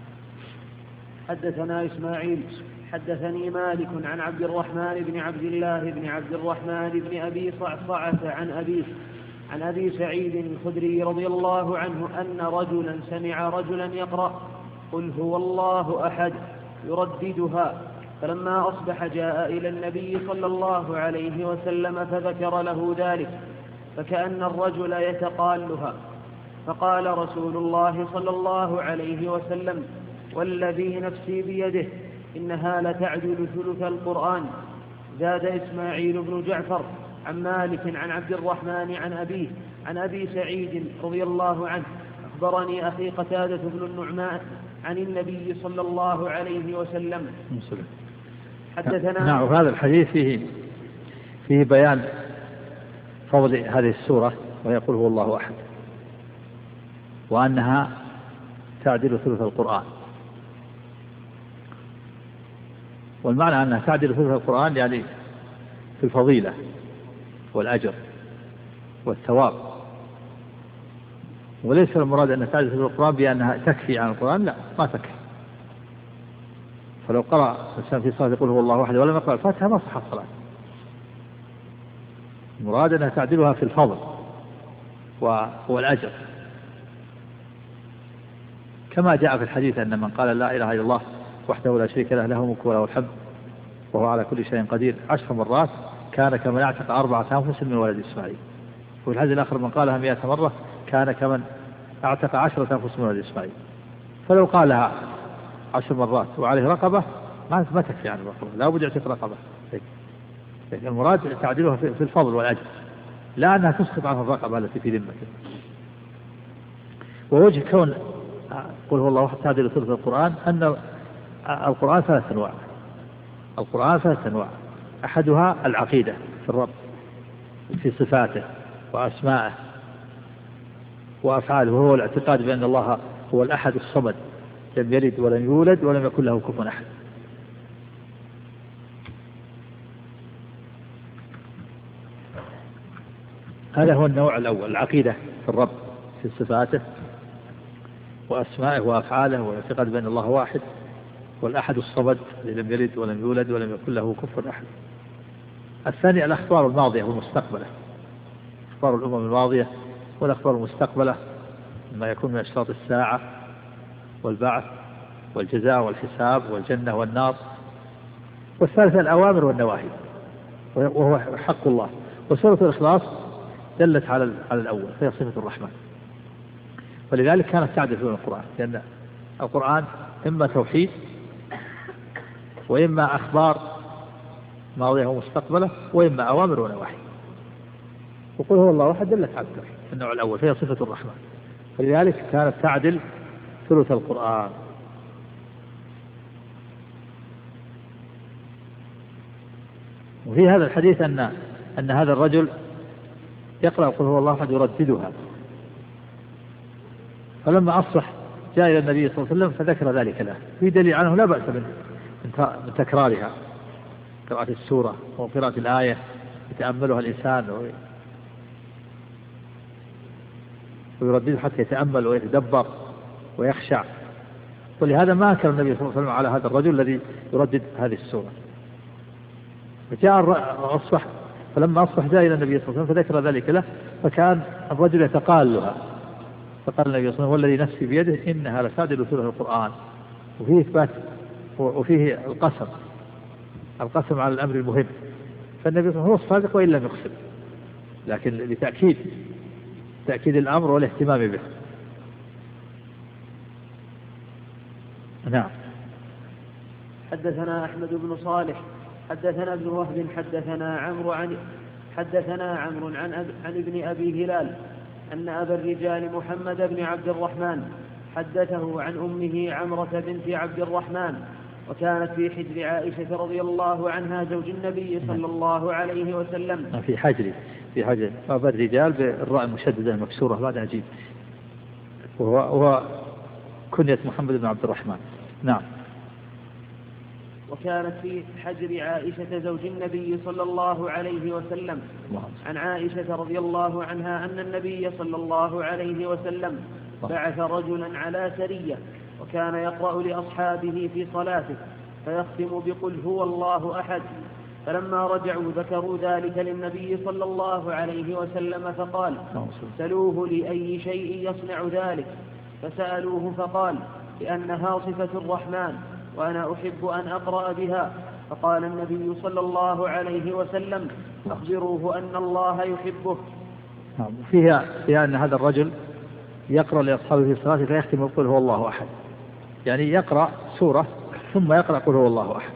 حدثنا إسماعيل حدثني مالك عن عبد الرحمن بن عبد الله بن عبد الرحمن بن أبي صعصعة عن أبي سعيد الخدري رضي الله عنه أن رجلا سمع رجلا يقرأ قل هو الله أحد يرددها، فلما أصبح جاء إلى النبي صلى الله عليه وسلم فذكر له ذلك فكأن الرجل يتقالها، فقال رسول الله صلى الله عليه وسلم والذي نفسي بيده إنها لتعدل ثلث القرآن. زاد إسماعيل بن جعفر عن مالك عن عبد الرحمن عن أبيه عن أبي سعيد رضي الله عنه أخبرني أخي قتادة بن النعمان عن النبي صلى الله عليه وسلم. حدثنا. نعم. هذا الحديث فيه بيان فضل هذه السورة ويقول هو الله أحد، وأنها تعدل ثلث القرآن. والمعنى أنها تعدل ثلث القرآن يعني في الفضيلة والأجر والثواب، وليس المراد أن تعدل ثلث القرآن بأنها تكفي عن القرآن، لا، ما تكفي. فلو قرأ الإنسان في صلاة يقول هو الله أحد ولم يقرأ الفاتحة ما صح الصلاة. المراد أنها تعدلها في الفضل والأجر، كما جاء في الحديث أن من قال لا إله إلا الله وحده لا شريك له له الملك وله الحمد وهو على كل شيء قدير 10 مرات كان كمن اعتق 4 أنفس من ولد إسماعيل. وفي الحديث الآخر من قالها 100 مرة كان كمن اعتق 10 أنفس من ولد إسماعيل. فلو قالها 10 مرات وعليه رقبة ما تكفي عن الرقبة، لا بد يعتق رقبة. لكن المراد تعديلها في الفضل والأجر، لا أنها تسقط عنه الرقبة التي في ذمته. ووجه كون قل هو الله أحد تعدل ثلث القرآن أن القرآن 3 أنواع. القرآن 3 أنواع، أحدها العقيدة في الرب في صفاته وأسمائه وأفعاله، وهو الاعتقاد بأن الله هو الأحد الصمد لم يلد ولم يولد ولم يكن له كفوا أحد. هذا هو النوع الأول، العقيدة في الرب في صفاته وأسمائه وأفعاله والاعتقاد بأن الله واحد والأحد الصمد الذي لم يلد ولم يولد ولم يكن له كفوا أحد. الثاني الأخبار الماضية والمستقبلة، أخبار الأمم الماضية والأخبار المستقبلة ما يكون من أشراط الساعة والبعث والجزاء والحساب والجنة والنار. والثالث الأوامر والنواهي وهو حق الله. وسورة الإخلاص دلت على الأول فهي صفة الرحمن، ولذلك كانت تعدل في القرآن، لأن القرآن إما توحيد وإما أخبار ماضية ومستقبلة وإما أوامر ونواهي. وقل هو الله أحد دلت على التوحيد النوع الأول فهي صفة الرحمن، فلذلك كانت تعدل ثلث القرآن. وفي هذا الحديث أن هذا الرجل يقرأ قل هو الله أحد يرددها، فلما أصبح جاء إلى النبي صلى الله عليه وسلم فذكر ذلك له، في دليل عنه لا بأس من تكرارها، قراءة السورة وقراءة الآية يتأملها الإنسان ويردد حتى يتأمل ويتدبر ويخشع. ولهذا ما أنكر النبي صلى الله عليه وسلم على هذا الرجل الذي يردد هذه السورة. فلما أصبح جاء إلى النبي صلى الله عليه وسلم فذكر ذلك له، فكان الرجل يتقالها، فقال النبي صلى الله عليه وسلم والذي نفسي بيده إنها لتعدل ثلث القرآن. وفيه إثبات وفيه القسم على الأمر المهم، فالنبي صلى الله عليه وسلم هو الصادق وإن لم يقسم، لكن لتأكيد الأمر والاهتمام به. نعم. حدثنا أحمد بن صالح حدثنا ابن وهب حدثنا عمرو عن ابن أبي هلال أن أبا الرجال محمد بن عبد الرحمن حدثه عن أمه عمرة بنت عبد الرحمن، وكانت في حجر عائشة رضي الله عنها زوج النبي صلى الله عليه وسلم. في حجر أبا الرجال بالراء المشددة المكسورة بعد أجيب، وهو كنية محمد بن عبد الرحمن. نعم. وكانت في حجر عائشة زوج النبي صلى الله عليه وسلم عن عائشة رضي الله عنها أن النبي صلى الله عليه وسلم بعث رجلا على سرية، وكان يقرأ لأصحابه في صلاته فيختم بقل هو الله أحد. فلما رجعوا ذكروا ذلك للنبي صلى الله عليه وسلم فقال سلوه لأي شيء يصنع ذلك، فسألوه فقال لأنها صفة الرحمن وأنا أحب أن أقرأ بها. فقال النبي صلى الله عليه وسلم أخبروه أن الله يحبه. فيها أن هذا الرجل يقرأ لأصحابه في الصلاة فيختم قل هو الله أحد، يعني يقرأ سورة ثم يقرأ قل هو الله أحد.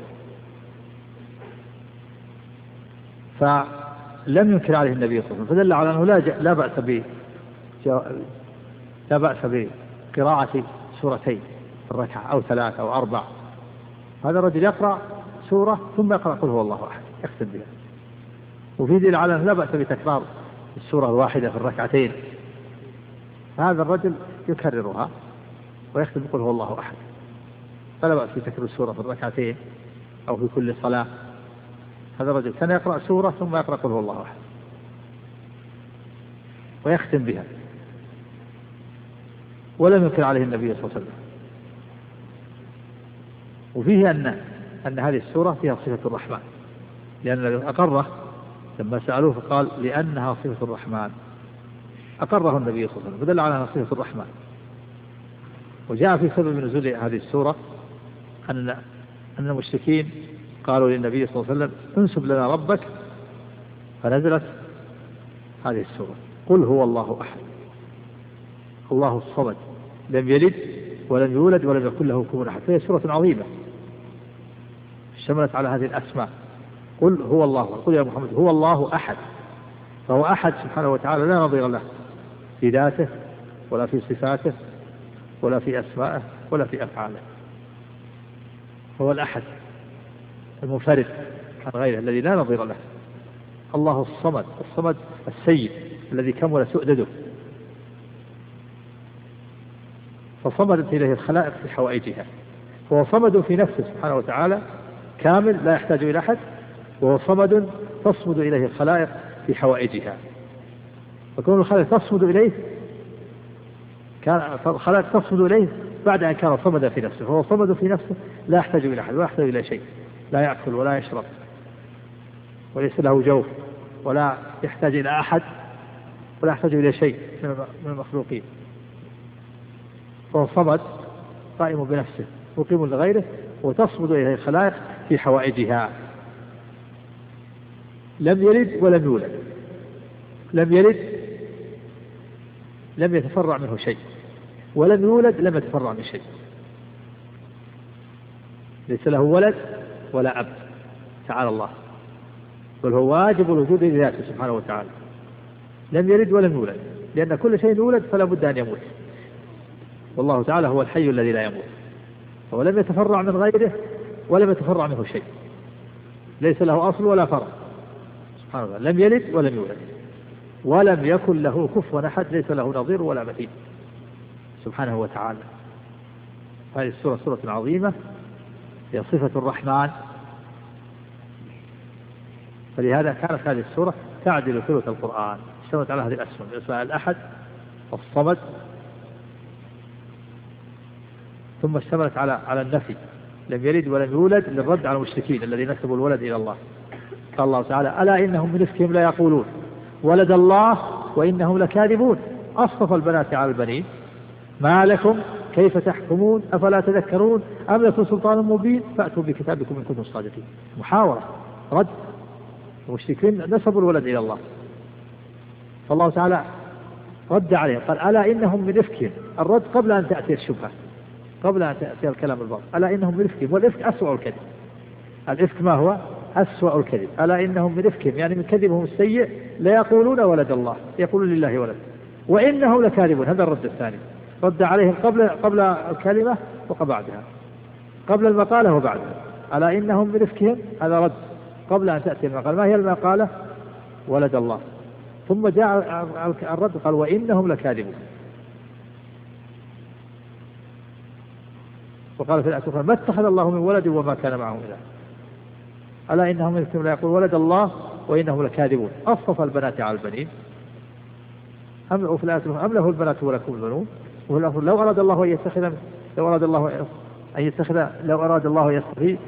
فلم ينكر عليه النبي صلى الله عليه وسلم، فدل على أنه لا بأس بقراءة سورتين في الركعة أو 3 أو 4. هذا الرجل يقرأ سورة ثم يقرأ قل هو الله أحد يختم بها. وفي دليل على أنه لا بأس بتكرار السورة الواحدة في الركعتين. هذا الرجل يكررها ويختم يقول هو الله أحد، فلا بأس بتكرر السورة في الركعتين أو في كل صلاة. هذا الرجل كان يقرأ سورة ثم يقرأ قل هو الله أحد ويختم بها، ولم ينكر عليه النبي صلى الله عليه وسلم. وفيه أن هذه السورة فيها صفة الرحمن، لأن أقره لما سألوه فقال لأنها صفة الرحمن، أقره النبي صلى الله عليه وسلم فدل على أنها صفة الرحمن. وجاء في سبب نزول هذه السورة أن المشركين قالوا للنبي صلى الله عليه وسلم انسب لنا ربك، فنزلت هذه السورة قل هو الله أحد الله الصمد لم يلد ولم يولد ولم يكن له كفوا أحد. فهي سورة عظيمة اشتملت على هذه الأسماء. قل هو الله، قل يا محمد هو الله أحد، فهو أحد سبحانه وتعالى لا نظير له في ذاته ولا في صفاته ولا في أسمائه ولا في أفعاله. هو الأحد المنفرد عن غيره الذي لا نظير له. الله الصمد، الصمد السيد الذي كمل سؤدده، فصمدت إليه الخلائق في حوائجها، فهو صمد في نفسه سبحانه وتعالى كامل لا يحتاج إلى أحد، وهو صمد تصمد إليه الخلائق في حوائجها. فكون الخلائق تصمد إليه كان الخلائق تصمد إليه بعد أن كان صمدا في نفسه، فهو صمد في نفسه لا يحتاج إلى أحد ولا يحتاج إلى شيء، لا يأكل ولا يشرب وليس له جوف ولا يحتاج إلى أحد ولا يحتاج إلى شيء من المخلوقين، فهو صمد قائم بنفسه مقيم لغيره وتصمد إليه الخلائق في حوائجها. لم يلد ولم يولد، لم يلد لم يتفرع منه شيء، ولم يولد لم يتفرع من شيء، ليس له ولد ولا أب تعالى الله، بل هو واجب الوجود لذاته سبحانه وتعالى. لم يلد ولم يولد، لأن كل شيء يولد فلا بد أن يموت، والله تعالى هو الحي الذي لا يموت، هو لم يتفرع من غيره ولم يتفرع منه شيء، ليس له أصل ولا فرع سبحانه وتعالى. لم يلد ولم يولد ولم يكن له كفوا أحد، ليس له نظير ولا مثيل سبحانه وتعالى. هذه السورة سورة عظيمة هي صفة الرحمن، فلهذا كانت هذه السورة تعدل ثلث القرآن، اشتملت على هذه الأسماء، الأسماء الأحد الصمد، ثم اشتملت على النفي لم يلد ولم يولد للرد على المشركين الذين نسبوا الولد إلى الله. قال الله تعالى ألا إنهم من إفكهم لا يقولون ولد الله وإنهم لكاذبون أصطفى البنات على البنين ما لكم كيف تحكمون أفلا تذكرون أم لكم سلطان مبين فأتوا بكتابكم إن كنتم صادقين. محاورة رد المشركين نسبوا الولد إلى الله، فالله تعالى رد عليهم قال ألا إنهم من إفكهم، الرد قبل أن تأتي الشبهة، قبل أن تأتي الكلام الباطل. ألا إنهم من إفكهم، والإفك أسوأ الكذب، الإفك ما هو؟ أسوأ الكذب. ألا إنهم من إفكهم يعني من كذبهم السيء لا يقولون ولد الله، يقولون لله ولد وإنهم لكاذبون. هذا الرد الثاني، رد عليهم قبل الكلمة وبعدها، قبل المقالة وبعدها. ألا إنهم من إفكهم هذا رد قبل أن تأتي المقالة. ما هي المقالة؟ ولد الله. ثم جاء الرد قال وإنهم لكاذبون. وقال في الآية الأخرى ما اتخذ الله من ولد وما كان معه إله. ألا إنهم من إفكهم لا يقول ولد الله وإنهم لكاذبون أصطفى البنات على البنين أم في الآية أم له البنات ولكم البنون. لو أراد الله أن يتخذ لو أراد الله أن يستفيد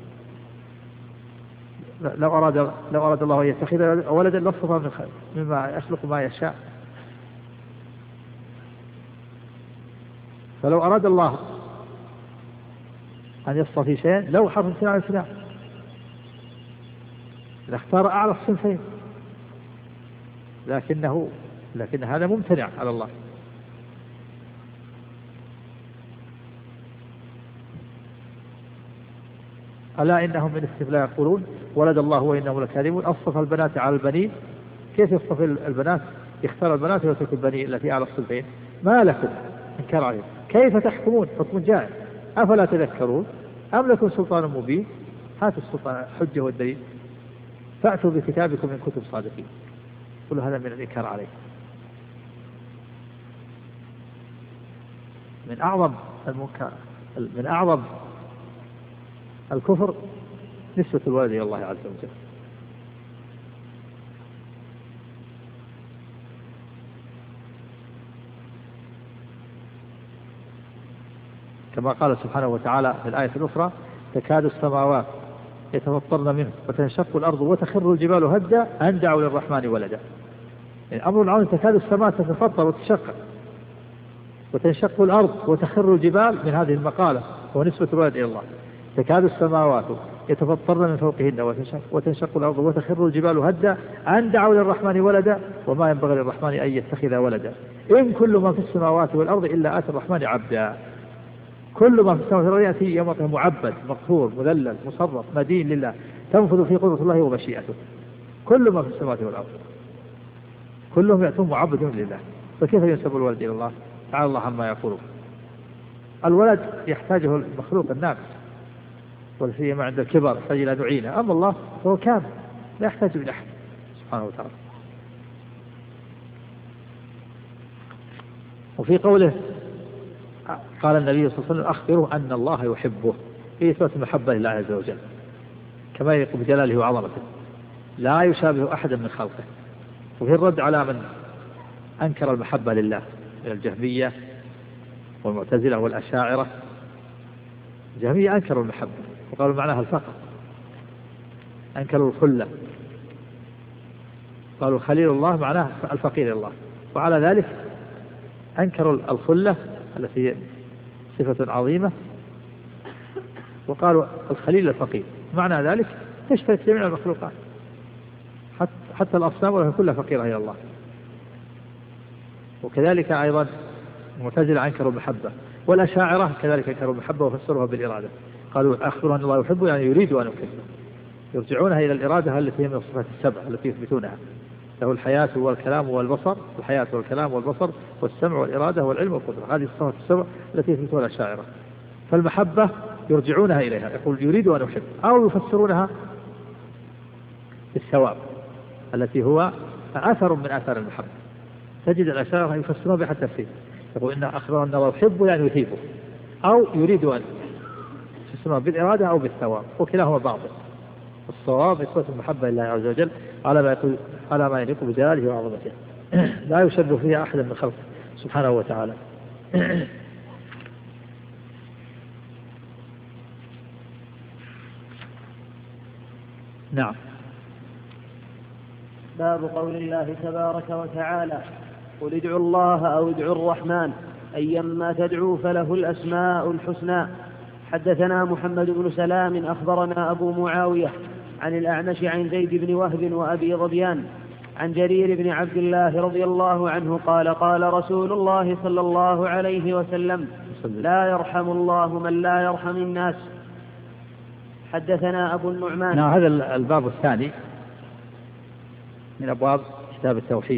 لو أراد الله أن يتخذ ولدا لاصطفى مما يخلق ما يشاء. فلو أراد الله أن يصطفي شيئا لو حرم سنة عن سنة لاختار أعلى الصنفين، لكن هذا ممتنع على الله. ألا إنهم من إفكهم لا يقولون ولد الله وإنهم لكاذبون أصطفى البنات على البنين. كيف يصطفي البنات؟ يختار البنات ويترك البنين التي على الصنفين. ما لكم إنكار عليهم كيف تحكمون حكم جائر أفلا تذكرون أم لكم سلطان مبين. هاتوا السلطان الحجة والدليل فأتوا بكتابكم إن كنتم صادقين. كل هذا من الإنكار عليه. من أعظم الكفر نسبة الولد إلى الله عز وجل. كما قال سبحانه وتعالى في الآية الأخرى: تكاد السماوات يتفطرن منه وتنشق الأرض وتخر الجبال هدا أن دعوا للرحمن ولدا. يعني أمر العظيم، تكاد السماء تتفطر وتشقق وتنشق الأرض وتخر الجبال من هذه المقالة، وهو نسبة الولد إلى الله. تكاد السماوات يتفطرن من فوقهن وتنشق الأرض وتخر الجبال هدا أن دعوا للرحمن ولدا وما ينبغي للرحمن أن يتخذ ولدا إن كل ما في السماوات والأرض إلا آتي الرحمن عبدا. كل ما في السماوات والأرض يأتي يوم القيامة معبد مقهور مذلل مصرف مدين لله، تنفذ في قدرة الله ومشيئته. كل ما في السماوات والأرض كلهم يأتون معبدون لله، فكيف ينسب الولد إلى الله؟ تعالى الله عما يقولون. الولد يحتاجه المخلوق الناقص، والسيما عند الكبر يحتاج إلى نعينه، أما الله فهو كامل لا يحتاج إلى أحد سبحانه وتعالى. وفي قوله قال النبي صلى الله عليه وسلم: أخبره أن الله يحبه، في إثبات المحبة لله عز وجل كما يليق بجلاله وعظمته، لا يشابه أحدا من خلقه. وفي الرد على من أنكر المحبة لله من الجهمية والمعتزلة والأشاعرة. الجهمية أنكروا المحبة وقالوا معناها الفقر، أنكروا الخلة، قالوا خليل الله معناه الفقير الله، وعلى ذلك أنكروا الخلة التي صفة عظيمة وقالوا الخليل الفقير، معنى ذلك تشترك جميع المخلوقات حتى الأصنام وهي كلها فقيرة إلى الله. وكذلك أيضا المعتزلة أنكروا المحبة، والأشاعرة كذلك أنكروا المحبة وفسروها بالإرادة، قالوا أخبروا أن الله يحبه يعني يريد أن يحبه، يرجعونها إلى الإرادة التي هي من الصفات السبع التي يثبتونها، له الحياة والكلام والبصر، الحياة والكلام والبصر والسمع والإرادة والعلم والقدرة، هذه الصفات السبع التي يثبتونها الأشاعرة. فالمحبة يرجعونها إليها، يقول يريد أن يحب، أو يفسرونها بالثواب التي هو أثر من آثار المحبة. تجد الأشاعرة يفسرون بحد تفسير، يقول إن أخبر أن الله يحبه يعني يثيبه، أو يريد أن يفسرون بالإرادة أو بالثواب، وكلاهما باطل. الصواب إثبات المحبة لله عز وجل على ما يليق بجلاله وعظمته، لا يشبه فيها أحد من خلقه سبحانه وتعالى. نعم. باب قول الله تبارك وتعالى: قل ادعوا الله أو ادعوا الرحمن أيما تدعوا فله الأسماء الحسنى. حدثنا محمد بن سلام أخبرنا أبو معاوية عن الأعمش عن زيد بن وهب وأبي ظبيان عن جرير بن عبد الله رضي الله عنه قال: قال رسول الله صلى الله عليه وسلم: لا يرحم الله من لا يرحم الناس. حدثنا أبو النعمان. هذا الباب الثاني من أبواب كتاب التوحيد،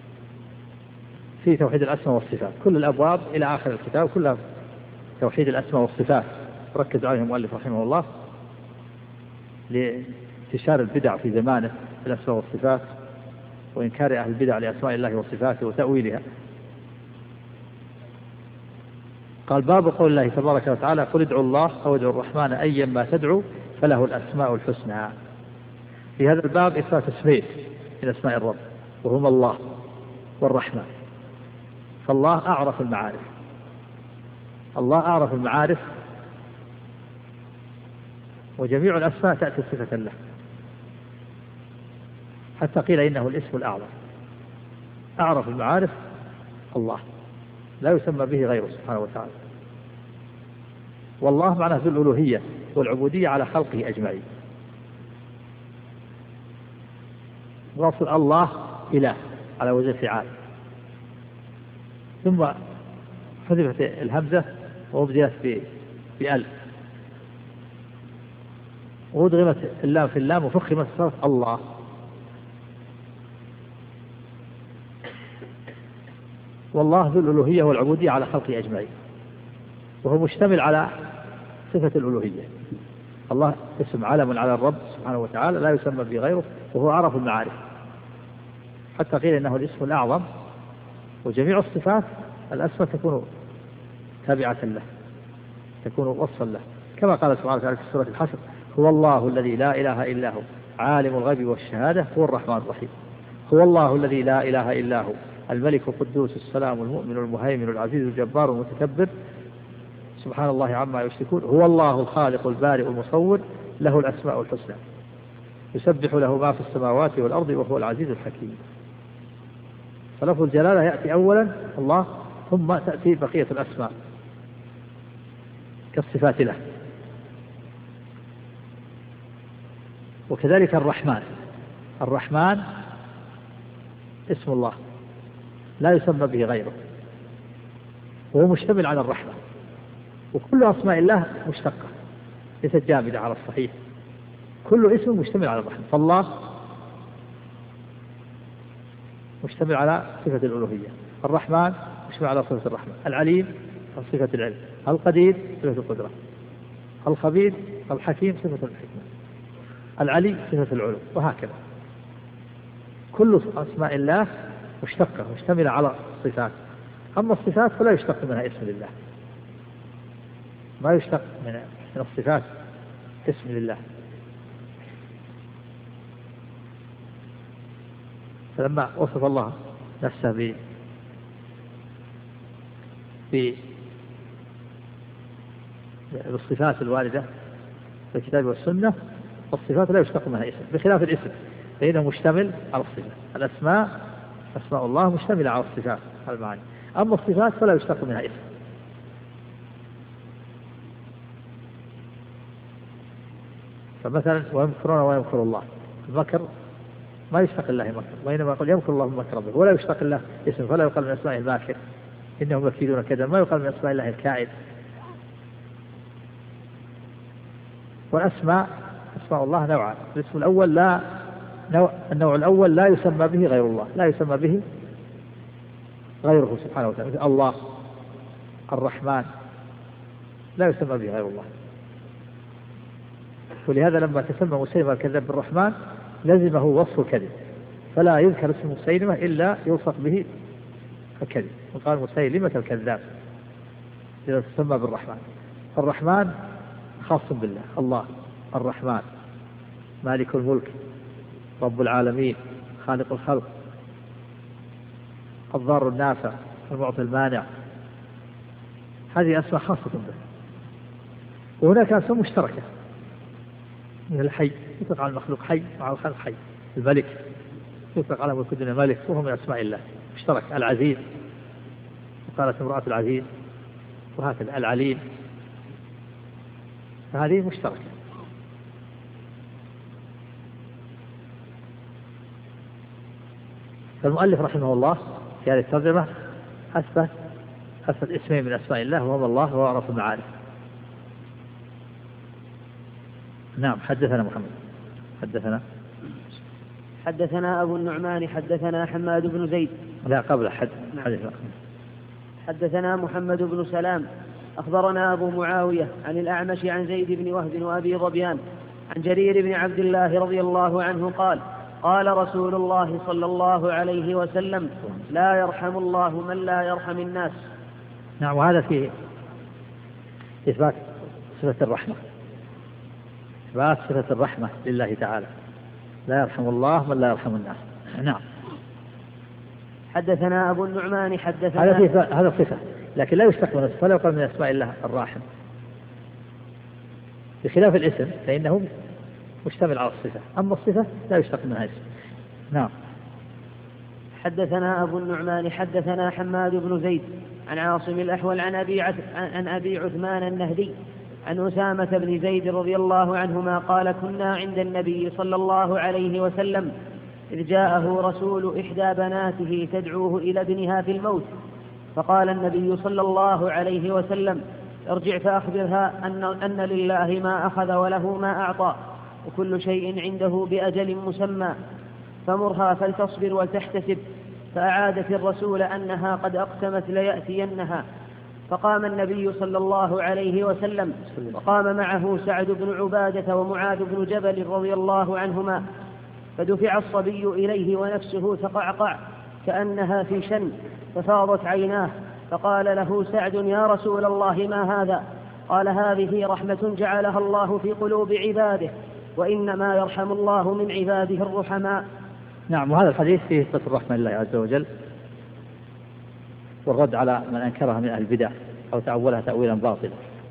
في توحيد الأسماء والصفات. كل الأبواب إلى آخر الكتاب كلها توحيد الأسماء والصفات، ركز عليه المؤلف رحمه الله لانتشار البدع في زمانه في الأسماء والصفات، وإنكار أهل البدع لأسماء الله وصفاته وتأويلها. قال: باب قول الله تبارك وتعالى: قل ادعوا الله أو ادعوا الرحمن أيما تدعوا فله الأسماء الحسنى. في هذا الباب إثبات اسمين من أسماء الرب، وهما الله والرحمن. فالله أعرف المعارف، الله أعرف المعارف، وجميع الأسماء تأتي صفة له، حتى قيل إنه الاسم الأعظم. أعرف المعارف الله، لا يسمى به غيره سبحانه وتعالى. والله معناه ذو الألوهية والعبودية على خلقه أجمعين. وصل الله إله على وزن فعال، ثم حذفت الهمزة وأبدلت بألف، وأدغمت اللام في اللام وفخمت صارت الله. والله ذو الألوهية والعبودية على خلقه أجمعين، وهو مشتمل على صفة الألوهية. الله اسم علم على الرب سبحانه وتعالى لا يسمى به غيره، وهو عرف المعارف، حتى قيل إنه الاسم الأعظم. وجميع الصفات الأسماء تكون تابعة له، تكون وصفا له، كما قال سبحانه وتعالى في سورة الحشر: هو الله الذي لا إله إلا هو عالم الغيب والشهادة هو الرحمن الرحيم. هو الله الذي لا إله إلا هو الملك القدوس السلام المؤمن المهيمن العزيز الجبار المتكبر سبحان الله عما يشركون. هو الله الخالق البارئ المصور له الأسماء الحسنى يسبح له ما في السماوات والأرض وهو العزيز الحكيم. فلفظ الجلالة يأتي أولا الله، ثم تأتي بقية الأسماء كالصفات له. وكذلك الرحمن اسم الله لا يسمى به غيره، وهو مشتمل على الرحمة، وكل أسماء الله مشتقة ليست جامدة على الصحيح، كل اسم مشتمل على الرحمة. فالله مشتمل على صفة الألوهية، الرحمن مشتمل على صفة الرحمة، العليم صفة العلم، القدير صفة القدرة، الخبير الحكيم صفة الحكمة، العلي صفة العلو، وهكذا. كل أسماء الله مشتقة مشتملة على الصفات. أما الصفات فلا يشتق منها اسم لله، ما يشتق من الصفات اسم لله. فلما وصف الله نفسه بالصفات الواردة في الكتاب والسنة، الصفات لا يشتق منها اسم، بخلاف الاسم فإنه مشتمل على الصفات. الأسماء أسماء الله مشتملة على الصفات المعاني، أما الصفات فلا يشتق منها اسم. فمثلا ويمكرون ويمكر الله، المكر ما يشتق الله مكر، وإنما يقول يمكر الله بمكر ربه، ولا يشتق الله اسم، فلا يقال من أسماء الماكر إنهم يكيدون كذا، ما يقال من أسماء الله الكائد. والأسماء أسماء الله نوعان، الاسم الأول النوع الأول لا يسمى به غير الله، لا يسمى به غيره سبحانه وتعالى، مثل الله الرحمن لا يسمى به غير الله. ولهذا لما تسمى مسيلمة الكذاب بالرحمن لزمه وصف الكذب، فلا يذكر اسم مسيلمة إلا يوصف به الكذب، وقال مسيلمة الكذاب إذا تسمى بالرحمن. الرحمن خاص بالله، الله الرحمن مالك الملك رب العالمين خالق الخلق الضار النافع المعطي المانع، هذه أسماء خاصة به. وهناك أسماء مشتركة من الحي يطلق على المخلوق حي مع الخلق حي، الملك يطلق على ملك الدنيا ملك، وهو من أسماء الله مشترك، العزيز وقالت امرأة العزيز، وهكذا العليم، فهذه مشتركة. فالمؤلف رحمه الله في هذه الترجمة أثبت اسمين من أسماء الله، وهما الله وأعرف المعارف. نعم. حدثنا محمد حدثنا أبو النعمان حدثنا حماد بن زيد. لا قبل حدثنا محمد بن سلام أخبرنا أبو معاوية عن الأعمش عن زيد بن وهب وأبي ظبيان عن جرير بن عبد الله رضي الله عنه قال: قال رسول الله صلى الله عليه وسلم: لا يرحم الله من لا يرحم الناس. نعم. وهذا فيه إثبات صفة الرحمة، إثبات صفة الرحمة لله تعالى، لا يرحم الله من لا يرحم الناس. نعم. حدثنا أبو النعمان حدثنا هذا صفة، لكن لا يشتق من فلا يقال من أسماء الله الراحم، بخلاف الاسم فإنه مشتمل على الصفة، أما الصفة لا يشتق منها اسم. نعم. حدثنا أبو النعمان حدثنا حماد بن زيد عن عاصم الأحول عن أبي عثمان النهدي عن أسامة بن زيد رضي الله عنهما قال: كنا عند النبي صلى الله عليه وسلم إذ جاءه رسول إحدى بناته تدعوه إلى ابنها في الموت، فقال النبي صلى الله عليه وسلم: ارجع فأخبرها أن لله ما أخذ وله ما أعطى، وكل شيء عنده بأجل مسمى، فمرها فلتصبر ولتحتسب. فأعادت الرسول أنها قد أقسمت ليأتينها. فقام النبي صلى الله عليه وسلم وقام معه سعد بن عبادة ومعاذ بن جبل رضي الله عنهما، فدفع الصبي إليه ونفسه تقعقع كأنها في شن، ففاضت عيناه، فقال له سعد: يا رسول الله ما هذا؟ قال: هذه رحمة جعلها الله في قلوب عباده، وإنما يرحم الله من عباده الرحماء. نعم. وهذا الحديث فيه إثبات الرحمة لله عز وجل والرد على من أنكرها من أهل البدع أو تأولها تأويلا باطلا.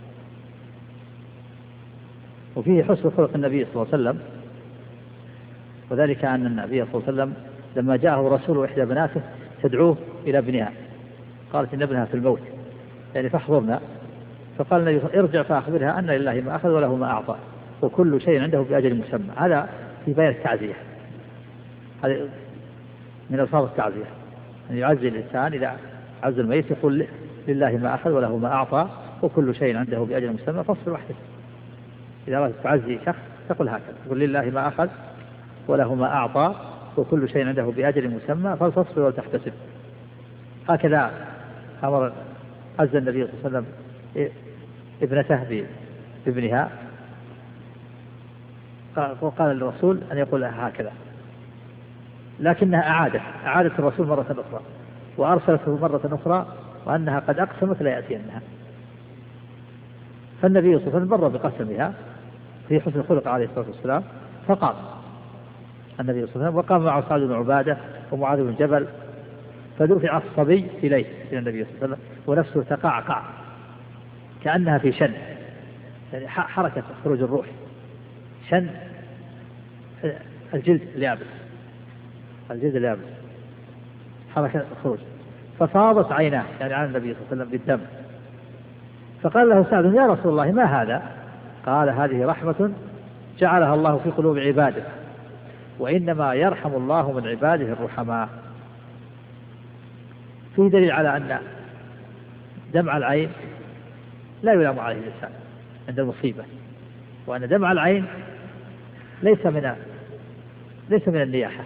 وفيه حسن خلق النبي صلى الله عليه وسلم، وذلك أن النبي صلى الله عليه وسلم لما جاءه رسول إحدى بناته تدعوه إلى ابنها، قالت إن ابنها في الموت يعني فاحضرنا، فقال النبي: ارجع فأخبرها أن لله ما أخذ وله ما أعطى وكل شيء عنده بأجل مسمى. هذا في بيان التعزية، هذا من ألفاظ التعزية، أن يعزي الإنسان إذا عز الميت يقول لله ما أخذ وله ما أعطى وكل شيء عنده بأجل مسمى فاصبر واحتسب. إذا أردت تعزي شخص تقول هكذا: تقول لله ما أخذ وله ما أعطى وكل شيء عنده بأجل مسمى فلتصبر وتحتسب. هكذا أمر عز النبي صلى الله عليه وسلم ابنته بابنها، وقال للرسول أن يقول لها هكذا، لكنها أعادت الرسول مرة أخرى وأرسلته مرة أخرى وأنها قد أقسمت لا يأتينها. فالنبي صلى الله عليه وسلم بر بقسمها في حسن الخلق عليه الصلاة والسلام، فقام النبي صلى الله عليه وسلم وقام معه سعد بن عبادة ومعاذ بن جبل، فدفع الصبي إليه إلى النبي صلى الله عليه وسلم ونفسه تقعقع كأنها في شن، يعني حركة خروج الروح، شن الجلد اليابس حركة الخروج، ففاضت عيناه يعني عن النبي صلى الله عليه وسلم بالدم. فقال له سعد: يا رسول الله ما هذا؟ قال: هذه رحمة جعلها الله في قلوب عباده، وإنما يرحم الله من عباده الرحماء. فيه دليل على أن دمع العين لا يلام عليه الإنسان عند المصيبة، وأن دمع العين ليس من النياحة،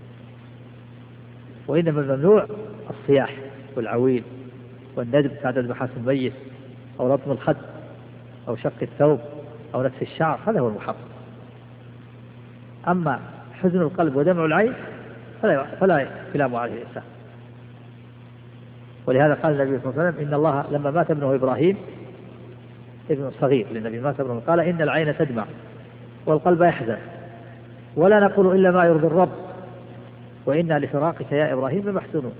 وإنما الممنوع الصياح والعويل والندب بعد محاس الميت أو لطم الخد أو شق الثوب أو نتف الشعر، هذا هو المحرم. أما حزن القلب ودمع العين فلا يلام عليه الإنسان. ولهذا قال النبي صلى الله عليه وسلم: إن الله لما مات ابنه إبراهيم، ابن صغير للنبي مات ابنه، قال: إن العين تدمع والقلب يحزن ولا نقول إلا ما يرضي الرب وإنا لفراقك يا إبراهيم لمحزونون.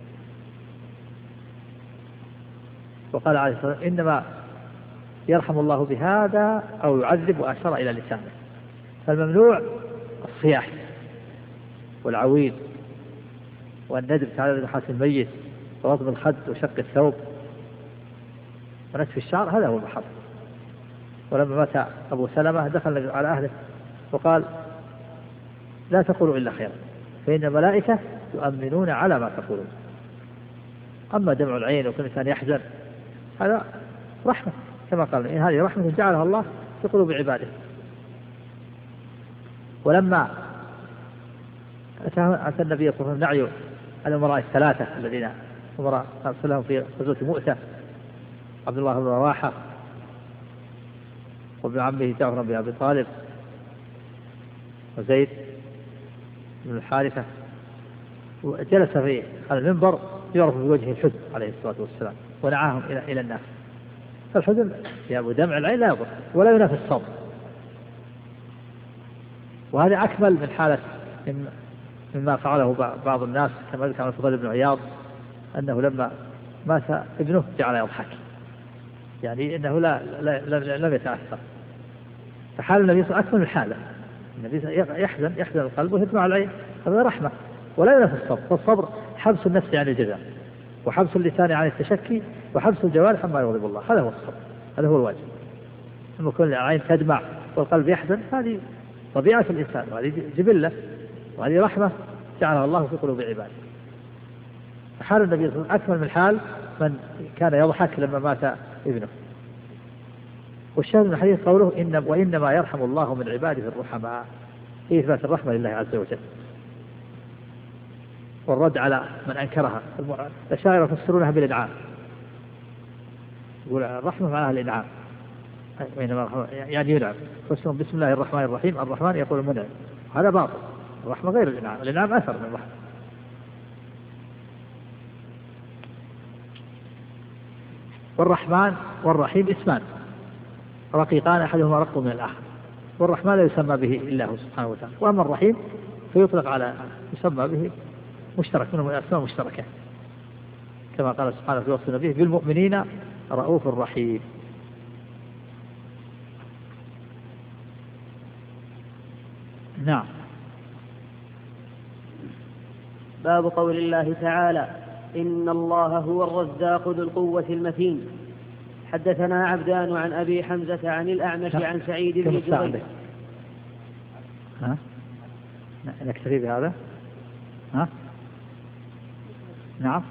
وقال عليه الصلاة والسلام: إنما يرحم الله بهذا أو يعذب، وأشار إلى لسانه. فالممنوع الصياح والعويل والندب على محاس الميت ولطم الخد وشق الثوب ونتف الشعر، هذا هو المحرم. ولما مات أبو سلمة دخل على أهله وقال: لا تقولوا إلا خيرا فإن الملائكة يؤمنون على ما تقولون. أما دمع العين وكل إنسان يحزن هذا رحمة، كما قال: إن هذه رحمة جعلها الله في قلوب عباده. ولما أتى النبي صلى الله عليه وسلم نعي الأمراء الثلاثة الذين أرسلهم في غزوة مؤتة، عبد الله بن رواحة وابن عمه جعفر بن أبي طالب وزيد بن الحارثة، وجلس في على المنبر يعرف بوجه الحزن عليه الصلاة والسلام ونعاهم إلى الناس. فالحزن يا أبو دمع العين لا يضر ولا ينافي الصبر، وهذا أكمل من حالة مما فعله بعض الناس كما ذكر الفضيل بن عياض أنه لما مات ابنه جعل يضحك، يعني إنه لم يتأثر. فحال النبي صلى الله عليه وسلم أكمل من حاله، النبي يحزن القلب ويدمع العين، هذا رحمة ولا ينافي الصبر. فالصبر حبس النفس عن الجزاء، وحبس اللسان عن التشكي، وحبس الجوارح عما يغضب الله، هذا هو الصبر، هذا هو الواجب. لما كل العين تدمع والقلب يحزن هذه طبيعة الإنسان، وهذه جبلة، وهذه رحمة جعلها الله في قلوب عباده. فحال النبي صلى الله عليه وسلم أكمل من حال من كان يضحك لما مات ابنه. والشاهد من الحديث قوله: وإنما يرحم الله من عباده الرحماء، في إثبات الرحمة لله عز وجل والرد على من أنكرها. الأشاعرة يفسرونها بالإنعام، يقول الرحمة معناها الإنعام، يعني ينعم. فسرهم بسم الله الرحمن الرحيم، الرحمن يقول المنعم، هذا باطل. الرحمة غير الإنعام، الإنعام أثر من الرحمة. والرحمن والرحيم اسمان رقيقان أحدهما رق من الآخر، والرحمن لا يسمى به إلا هو سبحانه وتعالى، وأما الرحيم فيطلق على يسمى به مشترك منهم الأسماء مشتركة، كما قال سبحانه في وصف نبيه بالمؤمنين رؤوف رحيم. نعم. باب قول الله تعالى إن الله هو الرزاق ذو القوة المتين. حدثنا عبدان عن أبي حمزة عن الأعمش عن سعيد بن جبير. ها نكتفي بهذا. ها نعم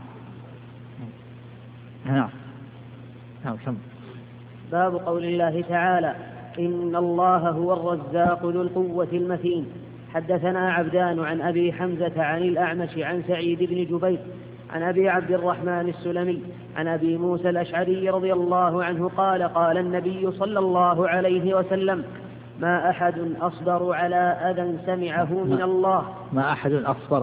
نعم نعم. باب قول الله تعالى إن الله هو الرزاق ذو القوة المتين. حدثنا عبدان عن أبي حمزة عن الأعمش عن سعيد بن جبير عن أبي عبد الرحمن السلمي عن أبي موسى الأشعري رضي الله عنه قال قال النبي صلى الله عليه وسلم ما أحد أصبر على أذى سمعه من الله. ما أحد أصبر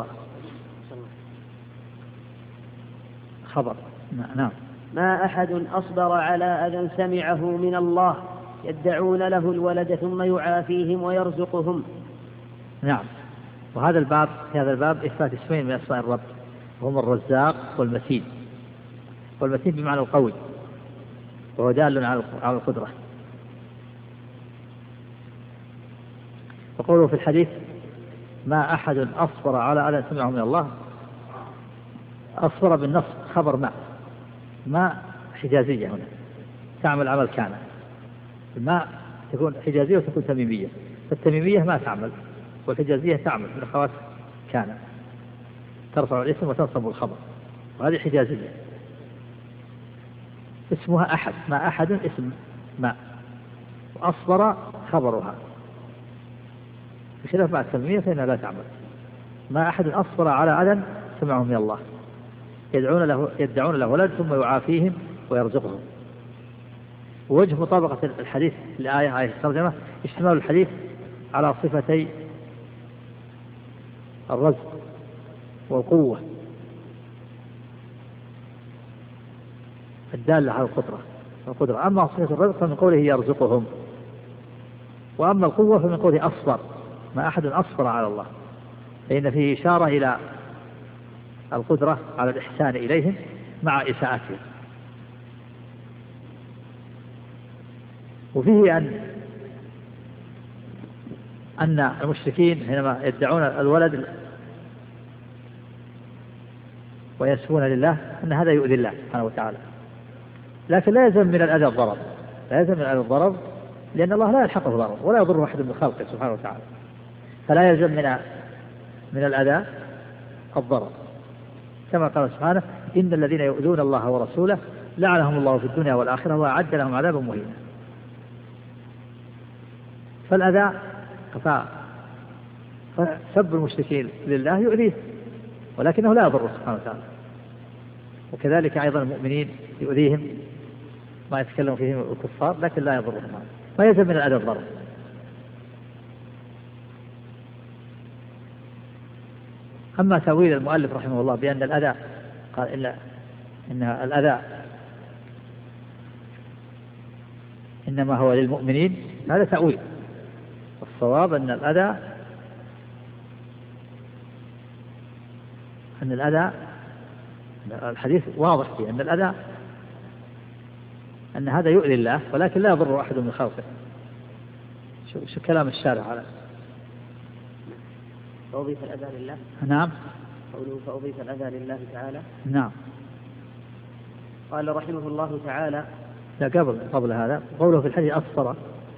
خبر. نعم. ما أحد أصبر على أذى سمعه من الله يدعون له الولد ثم يعافيهم ويرزقهم. نعم. وهذا الباب في هذا الباب إثبات اسمين من أسماء الرب، وهم الرزاق والمتين. والمتين بمعنى القوي، وهو دال على القدرة. وقوله في الحديث ما أحد أصبر على أذى سمعه من الله، أصبر بالنص خبر ما حجازية هنا تعمل عمل كان، الماء تكون حجازية وتكون تميمية، فالتميمية ما تعمل والحجازية تعمل من أخوات كان، ترفع الاسم وتنصب الخبر، وهذه حجازية اسمها أحد. ما أحد اسم ما، وأصبر خبرها، بخلاف مع التميمية فإنها لا تعمل. ما أحد أصبر على أذى سمعه من الله يدعون له ولد ثم يعافيهم ويرزقهم. ووجه مطابقة الحديث لآية الترجمة اشتمال الحديث على صفتي الرزق والقوة الدالة على القدرة. أما صفة الرزق فمن قوله يرزقهم، وأما القوة فمن قوله أصبر. ما أحد أصبر على الله، فإن فيه إشارة إلى القدرة على الإحسان إليهم مع إساءتهم. وفيه أن المشركين حينما يدعون الولد ويسفون لله أن هذا يؤذي الله سبحانه وتعالى، لكن لا يلزم من الأذى الضرر، لا يلزم من الأذى الضرر، لأن الله لا يلحقه ضرر ولا يضر أحد من خلقه سبحانه وتعالى، فلا يلزم من الأذى الضرر، كما قال سبحانه إن الذين يؤذون الله ورسوله لعنهم الله في الدنيا والآخرة وأعد لهم عذابا مهينا. فالأذى فسب المشركين لله يؤذيه ولكنه لا يضر سبحانه وتعالى، وكذلك أيضا المؤمنين يؤذيهم ما يتكلم فيهم الكفار لكن لا يضرهم، ما يلزم من الأذى الضرر. أما تأويل المؤلف رحمه الله بأن الأذى قال إن الأذى إنما هو للمؤمنين، هذا تأويل. الصواب أن الأذى الحديث واضح فيه أن الأذى أن هذا يؤذي الله ولكن لا يضر أحد من خلقه. شو كلام الشارع على فأضيف الأذى لله؟ نعم. قوله فأضيف الأذى لله تعالى. نعم. قال رحمه الله تعالى لا قبل هذا قوله في الحديث أصبر.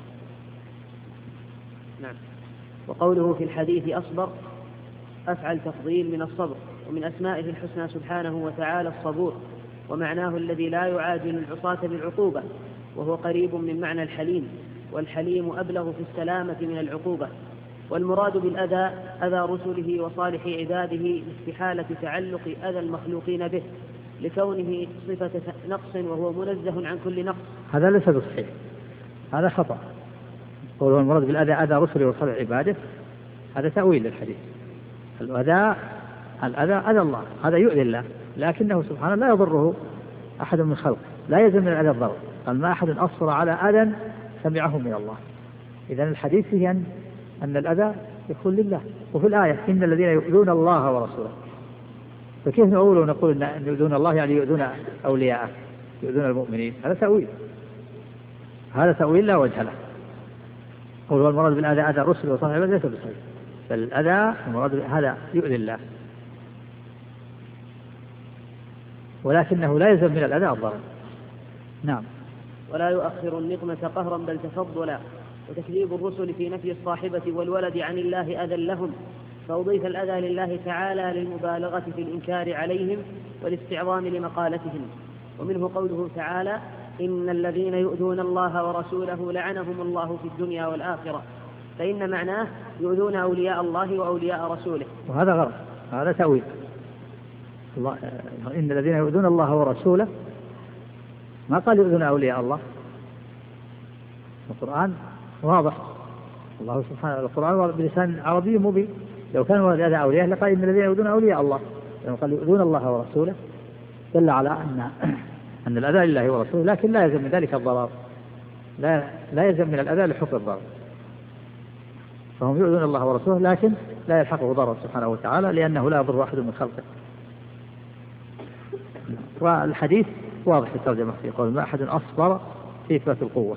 نعم. وقوله في الحديث أصبر أفعل تفضيل من الصبر، ومن أسمائه الحسنى سبحانه وتعالى الصبور، ومعناه الذي لا يعاجل العصاة بالعقوبة، وهو قريب من معنى الحليم، والحليم أبلغ في السلامة من العقوبة. والمراد بالأذى أذى رسله وصالح عباده لاستحالة تعلق أذى المخلوقين به لكونه صفة نقص وهو منزه عن كل نقص. هذا ليس بصحيح، هذا خطأ. قوله المراد بالأذى أذى رسله وصالح عباده هذا تأويل للحديث. الأذى أذى الله، هذا يؤذي الله لكنه سبحانه لا يضره أحد من خلق لا يلزم من الأذى الضرر. قال ما أحد أصر على أذى سمعه من الله. إذن الحديث فيه أن الأذى يكون لله. وفي الآية إن الذين يؤذون الله ورسوله، فكيف نقول ونقول أن يؤذون الله يعني يؤذون أولياءه، يؤذون المؤمنين؟ هذا تأويل لا وجه له. هو المراد بالأذى أذى الرسل وصالح العباد ليس بصحيح، بل الأذى المراد هذا يؤذي الله، ولكنه لا يلزم من الأذى الضرر. نعم. ولا يؤخر النقمة قهرا بل تفضلا، وتكذيب الرسل في نفي الصاحبة والولد عن الله أذى لهم، فأضيف الأذى لله تعالى للمبالغة في الإنكار عليهم والاستعظام لمقالتهم. ومنه قوله تعالى إن الذين يؤذون الله ورسوله لعنهم الله في الدنيا والآخرة، فإن معناه يؤذون أولياء الله وأولياء رسوله. وهذا غلط، هذا تأويل. إن الذين يؤذون الله ورسوله ما قال يؤذون أولياء الله. القرآن واضح، الله سبحانه القرآن بلسان عربي مبين. لو كان هذا أولياء لقال إن الذين يؤذون أولياء الله، لما قال يؤذون الله ورسوله دل على أن الأذى لله ورسوله، لكن لا يلزم من ذلك الضرر، لا يلزم من الأذى لحق الضرر. فهم يؤذون الله ورسوله لكن لا يلحقه ضرر سبحانه وتعالى، لأنه لا يضر أحد من خلقه. والحديث واضح في الترجمة، يقول ما أحد أصبر في إثبات القوة.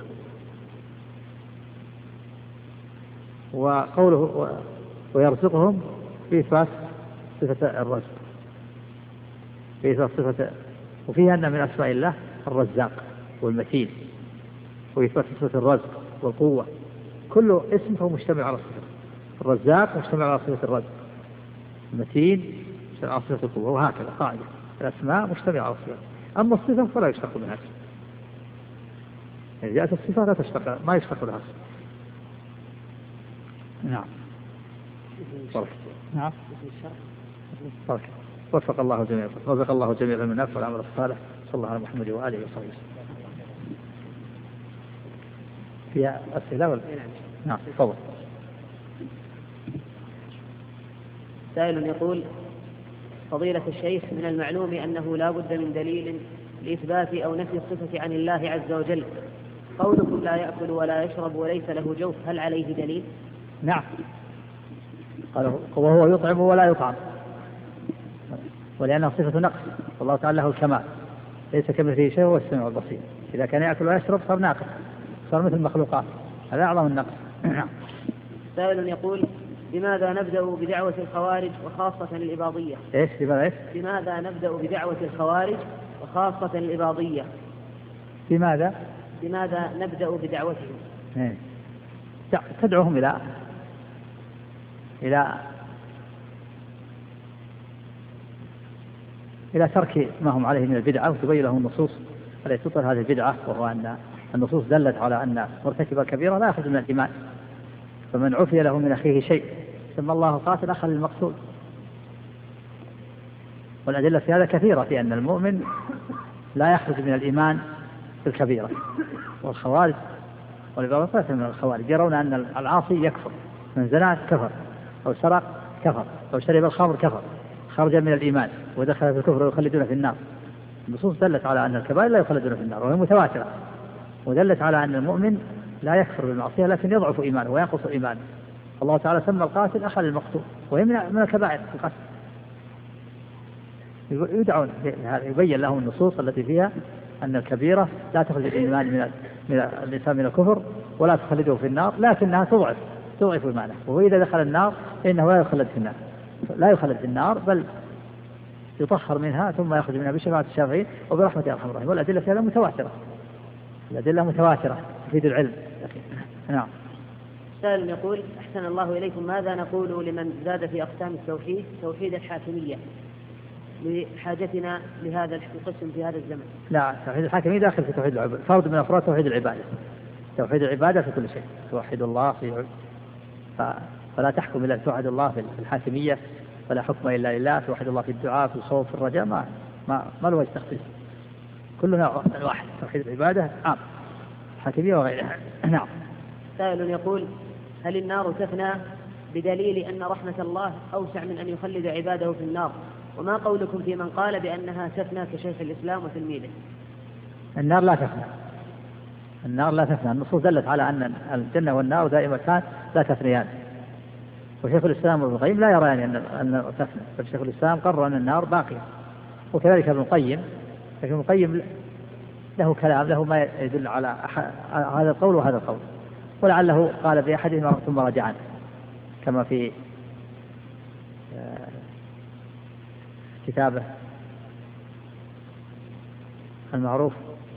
وقوله ويرزقهم في إثبات صفة الرزق، في إثبات صفة، وفيها أن من أسماء الله الرزاق والمتين، وإثبات صفة الرزق والقوة. كل اسم فهو مجتمع على صفة الرزاق، مجتمع على صفة الرزق، المتين مجتمع على صفة القوة، وهكذا قاعدة الأسماء مجتمع على صفة. أما الصفة فلا يشتق منها، إذا جاءت الصفة لا تشتق، ما يشتق لها. نعم. نعم. وفق الله جميعا، رزق الله جميعا من النفس والعمل الصالح. صلى الله على محمد وآله وصحبه وسلم. فيها أسئلة ولا؟ نعم تفضل. سائل يقول فضيلة الشيخ من المعلوم أنه لا بد من دليل لإثبات أو نفي الصفة عن الله عز وجل. قولكم لا يأكل ولا يشرب وليس له جوف، هل عليه دليل؟ نعم. قال وهو يطعم ولا يطعم، ولأنها صفة نقص، والله تعالى له الكمال، ليس كمثله شيء وهو السميع البصير. إذا كان يأكل ويشرب صار ناقص، صار مثل المخلوقات، هذا أعظم النقص. سائل يقول لماذا نبدأ بدعوة الخوارج وخاصة الإباضية؟ إيش؟ لماذا نبدأ بدعوة الخوارج وخاصة الإباضية؟ لماذا نبدأ بدعوتهم؟ تدعوهم إلى ترك ما هم عليه من البدعة، وتبين لهم النصوص التي تبطل هذه البدعة، وهو أن النصوص دلت على أن مرتكب الكبيرة لا يخرج من الإيمان، فمن عفي له من أخيه شيء ثم الله قاتل أخا للمقتول. والأدلة في هذا كثيرة، في أن المؤمن لا يخرج من الإيمان في الكبيرة. والخوارج والإباضية من الخوارج يرون أن العاصي يكفر، من زنا كفر، أو سرق كفر، أو شرب الخمر كفر، خرج من الإيمان ودخل في الكفر ويخلدون في النار. النصوص دلت على أن الكبائر لا يخلدون في النار، وهي متواترة، ودلت على أن المؤمن لا يكفر بالمعصية لكن يضعف إيمانه وينقص إيمانه. الله تعالى سمى القاتل أخا للمقتول، وهي من الكبائر القتل. يدعون يبين لهم النصوص التي فيها أن الكبيرة لا تخرج الإيمان من الإنسان من الكفر ولا تخلده في النار، لكنها تضعف إيمانه، وهو إذا دخل النار إنه لا يخلد في النار، لا يخلد في النار بل يطهر منها ثم يخرج منها بشفاعة الشافعين وبرحمة أرحم الراحمين. والأدلة في هذا متواترة، الأدلة متواترة تفيد العلم. نعم. سائل يقول أحسن الله إليكم، ماذا نقول لمن زاد في أقسام التوحيد توحيد الحاكمية لحاجتنا لهذا القسم في هذا الزمن؟ لا، توحيد الحاكمية داخل في توحيد العبادة، فرد من أفراد توحيد العبادة. توحيد العبادة في كل شيء، توحيد الله فلا تحكم إلا توحيد الله في الحاكمية، فلا حكم إلا لله، توحيد الله في الدعاء في الخوف في الرجاء، ما له تخصيص، كلنا واحد. توحيد العبادة عام، الحاكمية وغيرها. نعم. سائل يقول هل النار تفنى بدليل أن رحمة الله أوسع من أن يخلد عباده في النار، وما قولكم في من قال بأنها تفنى كشيخ الإسلام وتلميذه؟ النار لا تفنى، النار لا تفنى. النصوص دلت على أن الجنة والنار دائمتان لا تفنيان، وشيخ الإسلام وابن القيم لا يرى أن تفنى، بل شيخ الإسلام قرر أن النار باقية، وكذلك ابن القيم. لكن ابن القيم له كلام، له ما يدل على هذا القول وهذا القول، ولعله قال بأحدهما ثم رجع عنه، كما في كتابه المعروف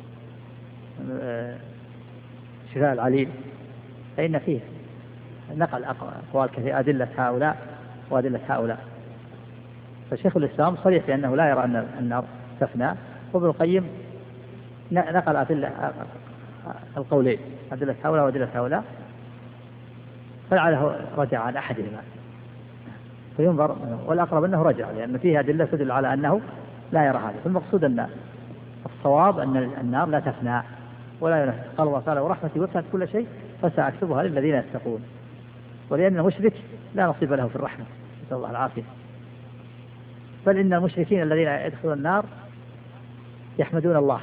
شفاء العليل، فإن فيه نقل أقوال كثيرة أدلة هؤلاء وأدلة هؤلاء. فشيخ الإسلام صريح بأنه لا يرى أن النار تفنى، وابن القيم نقل أدلة القولين، أدلة هؤلاء وأدلة هؤلاء، فلعله رجع عن أحدهما فينظر، والأقرب أنه رجع، لأن فيه أدلة تدل على أنه لا يرى هذا. فالمقصود أن الصواب أن النار لا تفنى ولا ينفع. قال الله تعالى: ورحمتي وسعت كل شيء فسأكتبها للذين يتقون. ولأن المشرك لا نصيب له في الرحمة، نسأل الله العافية. بل إن المشركين الذين يدخلون النار يحمدون الله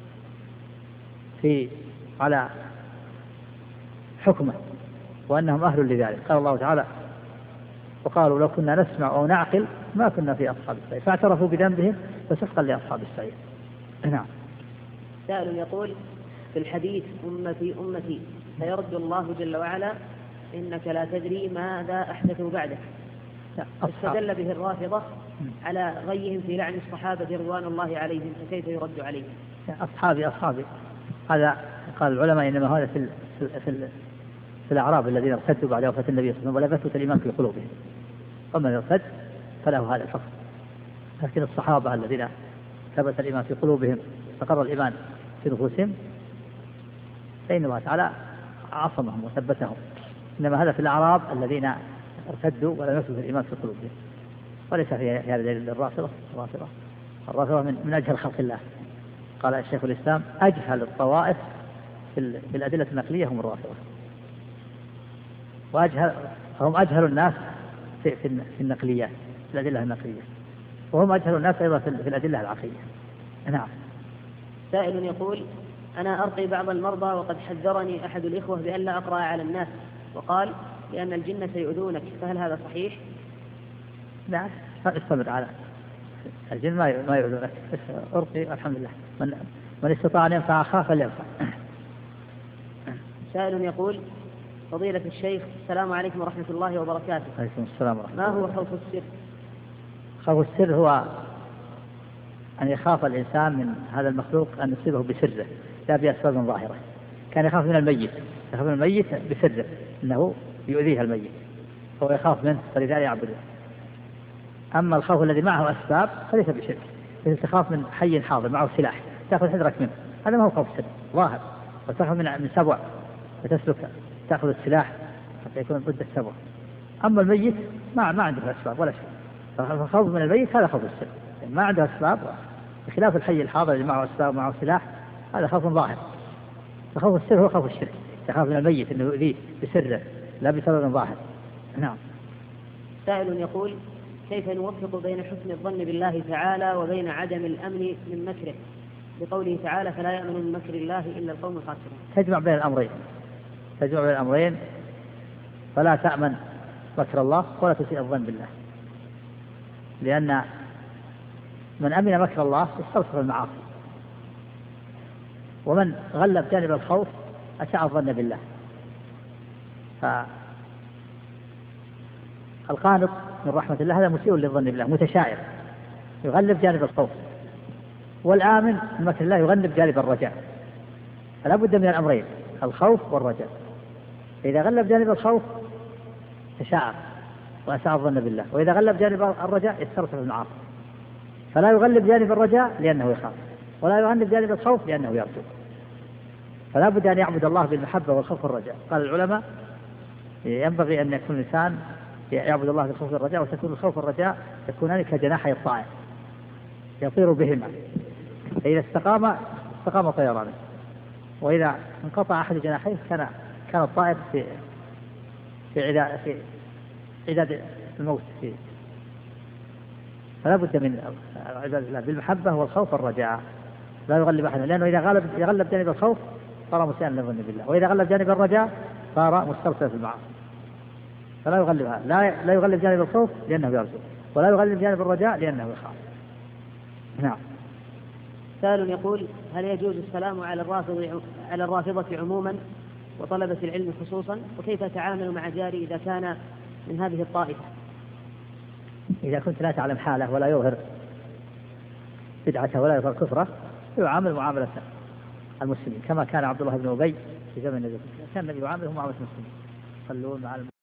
على حكمه وأنهم أهل لذلك. قال الله تعالى: وقالوا لو كنا نسمع أو نعقل ما كنا في أصحاب السعير فاعترفوا بذنبهم فسحقا لأصحاب السعير. نعم. سائل يقول: في الحديث أمتي أمتي فيرد الله جل وعلا: إنك لا تدري ماذا أحدثوا بعدك. استدل به الرافضة على غيهم في لعن الصحابة رضوان الله عليهم، فكيف يرد عليهم؟ أصحابي هذا قال العلماء إنما هذا في الأعراب الذين ارتدوا بعد وفاة النبي صلى الله عليه وسلم ولا يثبت الإيمان في قلوبهم، ومن ارتد فله هذا الحكم. لكن الصحابة الذين ثبت الإيمان في قلوبهم استقر الإيمان في نفوسهم فإن الله تعالى عصمهم وثبتهم. إنما هذا في الأعراب الذين ارتدوا ولم يثبت الإيمان في قلوبهم، وليس في هذا دليل للرافضة. الرافضة من أجهل خلق الله. قال الشيخ الإسلام: أجهل الطوائف في الأدلة النقلية هم الرافضة، فهم أجهل الناس في النقليات، في الأدلة النقلية، وهم أجهل الناس أيضا في الأدلة العقلية. نعم. سائل يقول: أنا أرقي بعض المرضى وقد حذرني أحد الإخوة بأن لا أقرأ على الناس، وقال لأن الجن سيؤذونك، فهل هذا صحيح؟ لا، استمر على الجن ما يؤذونك، أرقي الحمد لله، من استطاع أن ينفع أخاه فلينفع. سائل يقول: فضيلة الشيخ السلام عليكم ورحمة الله وبركاته. عليكم السلام ورحمة الله. ما هو خوف السر؟ خوف السر هو أن يخاف الإنسان من هذا المخلوق أن يصيبه بسره لا بأسباب ظاهرة. كان يخاف من الميت، يخاف من الميت بسره أنه يؤذيه الميت، فهو يخاف منه فلذلك يعبده. أما الخوف الذي معه أسباب فليس بشرك، مثل تخاف من حي حاضر معه سلاح تأخذ حذرك منه، هذا ما هو خوف سر ظاهر. وتخاف من سبع فتسلك تأخذ السلاح حتى يكون ضد السبع. أما الميت ما عنده أسباب ولا شيء، فالخوف من الميت هذا خوف السر، يعني ما عنده أسباب، بخلاف الحي الحاضر اللي معه أسباب ومعه سلاح هذا خوف ظاهر. فخوف السر هو خوف الشرك، تخاف من الميت أنه يؤذيه بسره لا بسبب ظاهر. نعم. سائل يقول: كيف نوفق بين حسن الظن بالله تعالى وبين عدم الأمن من مكره، بقوله تعالى: فلا يأمن من مكر الله إلا القوم الخاسرون؟ تجمع بين الأمرين، فلا تأمن مكر الله ولا تسيء الظن بالله، لأن من أمن مكر الله استغفر المعاصي، ومن غلب جانب الخوف أساء الظن بالله. فالقانط من رحمة الله هذا مسيء للظن بالله، متشائر يغلب جانب الخوف، والآمن من مكر الله يغلب جانب الرجاء. فلا بد من الأمرين، الخوف والرجاء. إذا غلب جانب الخوف تشاءر وأساء الظن بالله، وإذا غلب جانب الرجاء يسترسل المعاصي. فلا يغلب جانب الرجاء لأنه يخاف، ولا يغلب جانب الخوف لأنه يرجو. فلا بد أن يعبد الله بالمحبة والخوف والرجاء. قال العلماء: ينبغي أن يكون الإنسان يعبد الله بالخوف والرجاء، وتكون الخوف والرجاء يكونان كجناحي الطائر يطير بهما، فإذا استقام طيرانه، وإذا انقطع أحد جناحيه كان الطائر في عداد الموت فلا بد من عبادة الله بالمحبة والخوف والرجاء، لا يغلب أحد، لأنه إذا غلب جانب الخوف صار مسيئا للظن بالله، وإذا غلب جانب الرجاء صار مسترسلا في المعاصي. فلا يغلبها، لا يغلب جانب الخوف لأنه يرجو، ولا يغلب جانب الرجاء لأنه يخاف. نعم. سائل يقول: هل يجوز السلام على الرافضة عموما وطلبة العلم خصوصا؟ وكيف تعامل مع جاري إذا كان من هذه الطائفة؟ إذا كنت لا تعلم حاله ولا يظهر بدعته ولا يظهر كفره، يعامل معاملة المسلمين كما كان عبد الله بن أبي في زمن النبي، كان النبي يعامله معاملة المسلمين، يصلون مع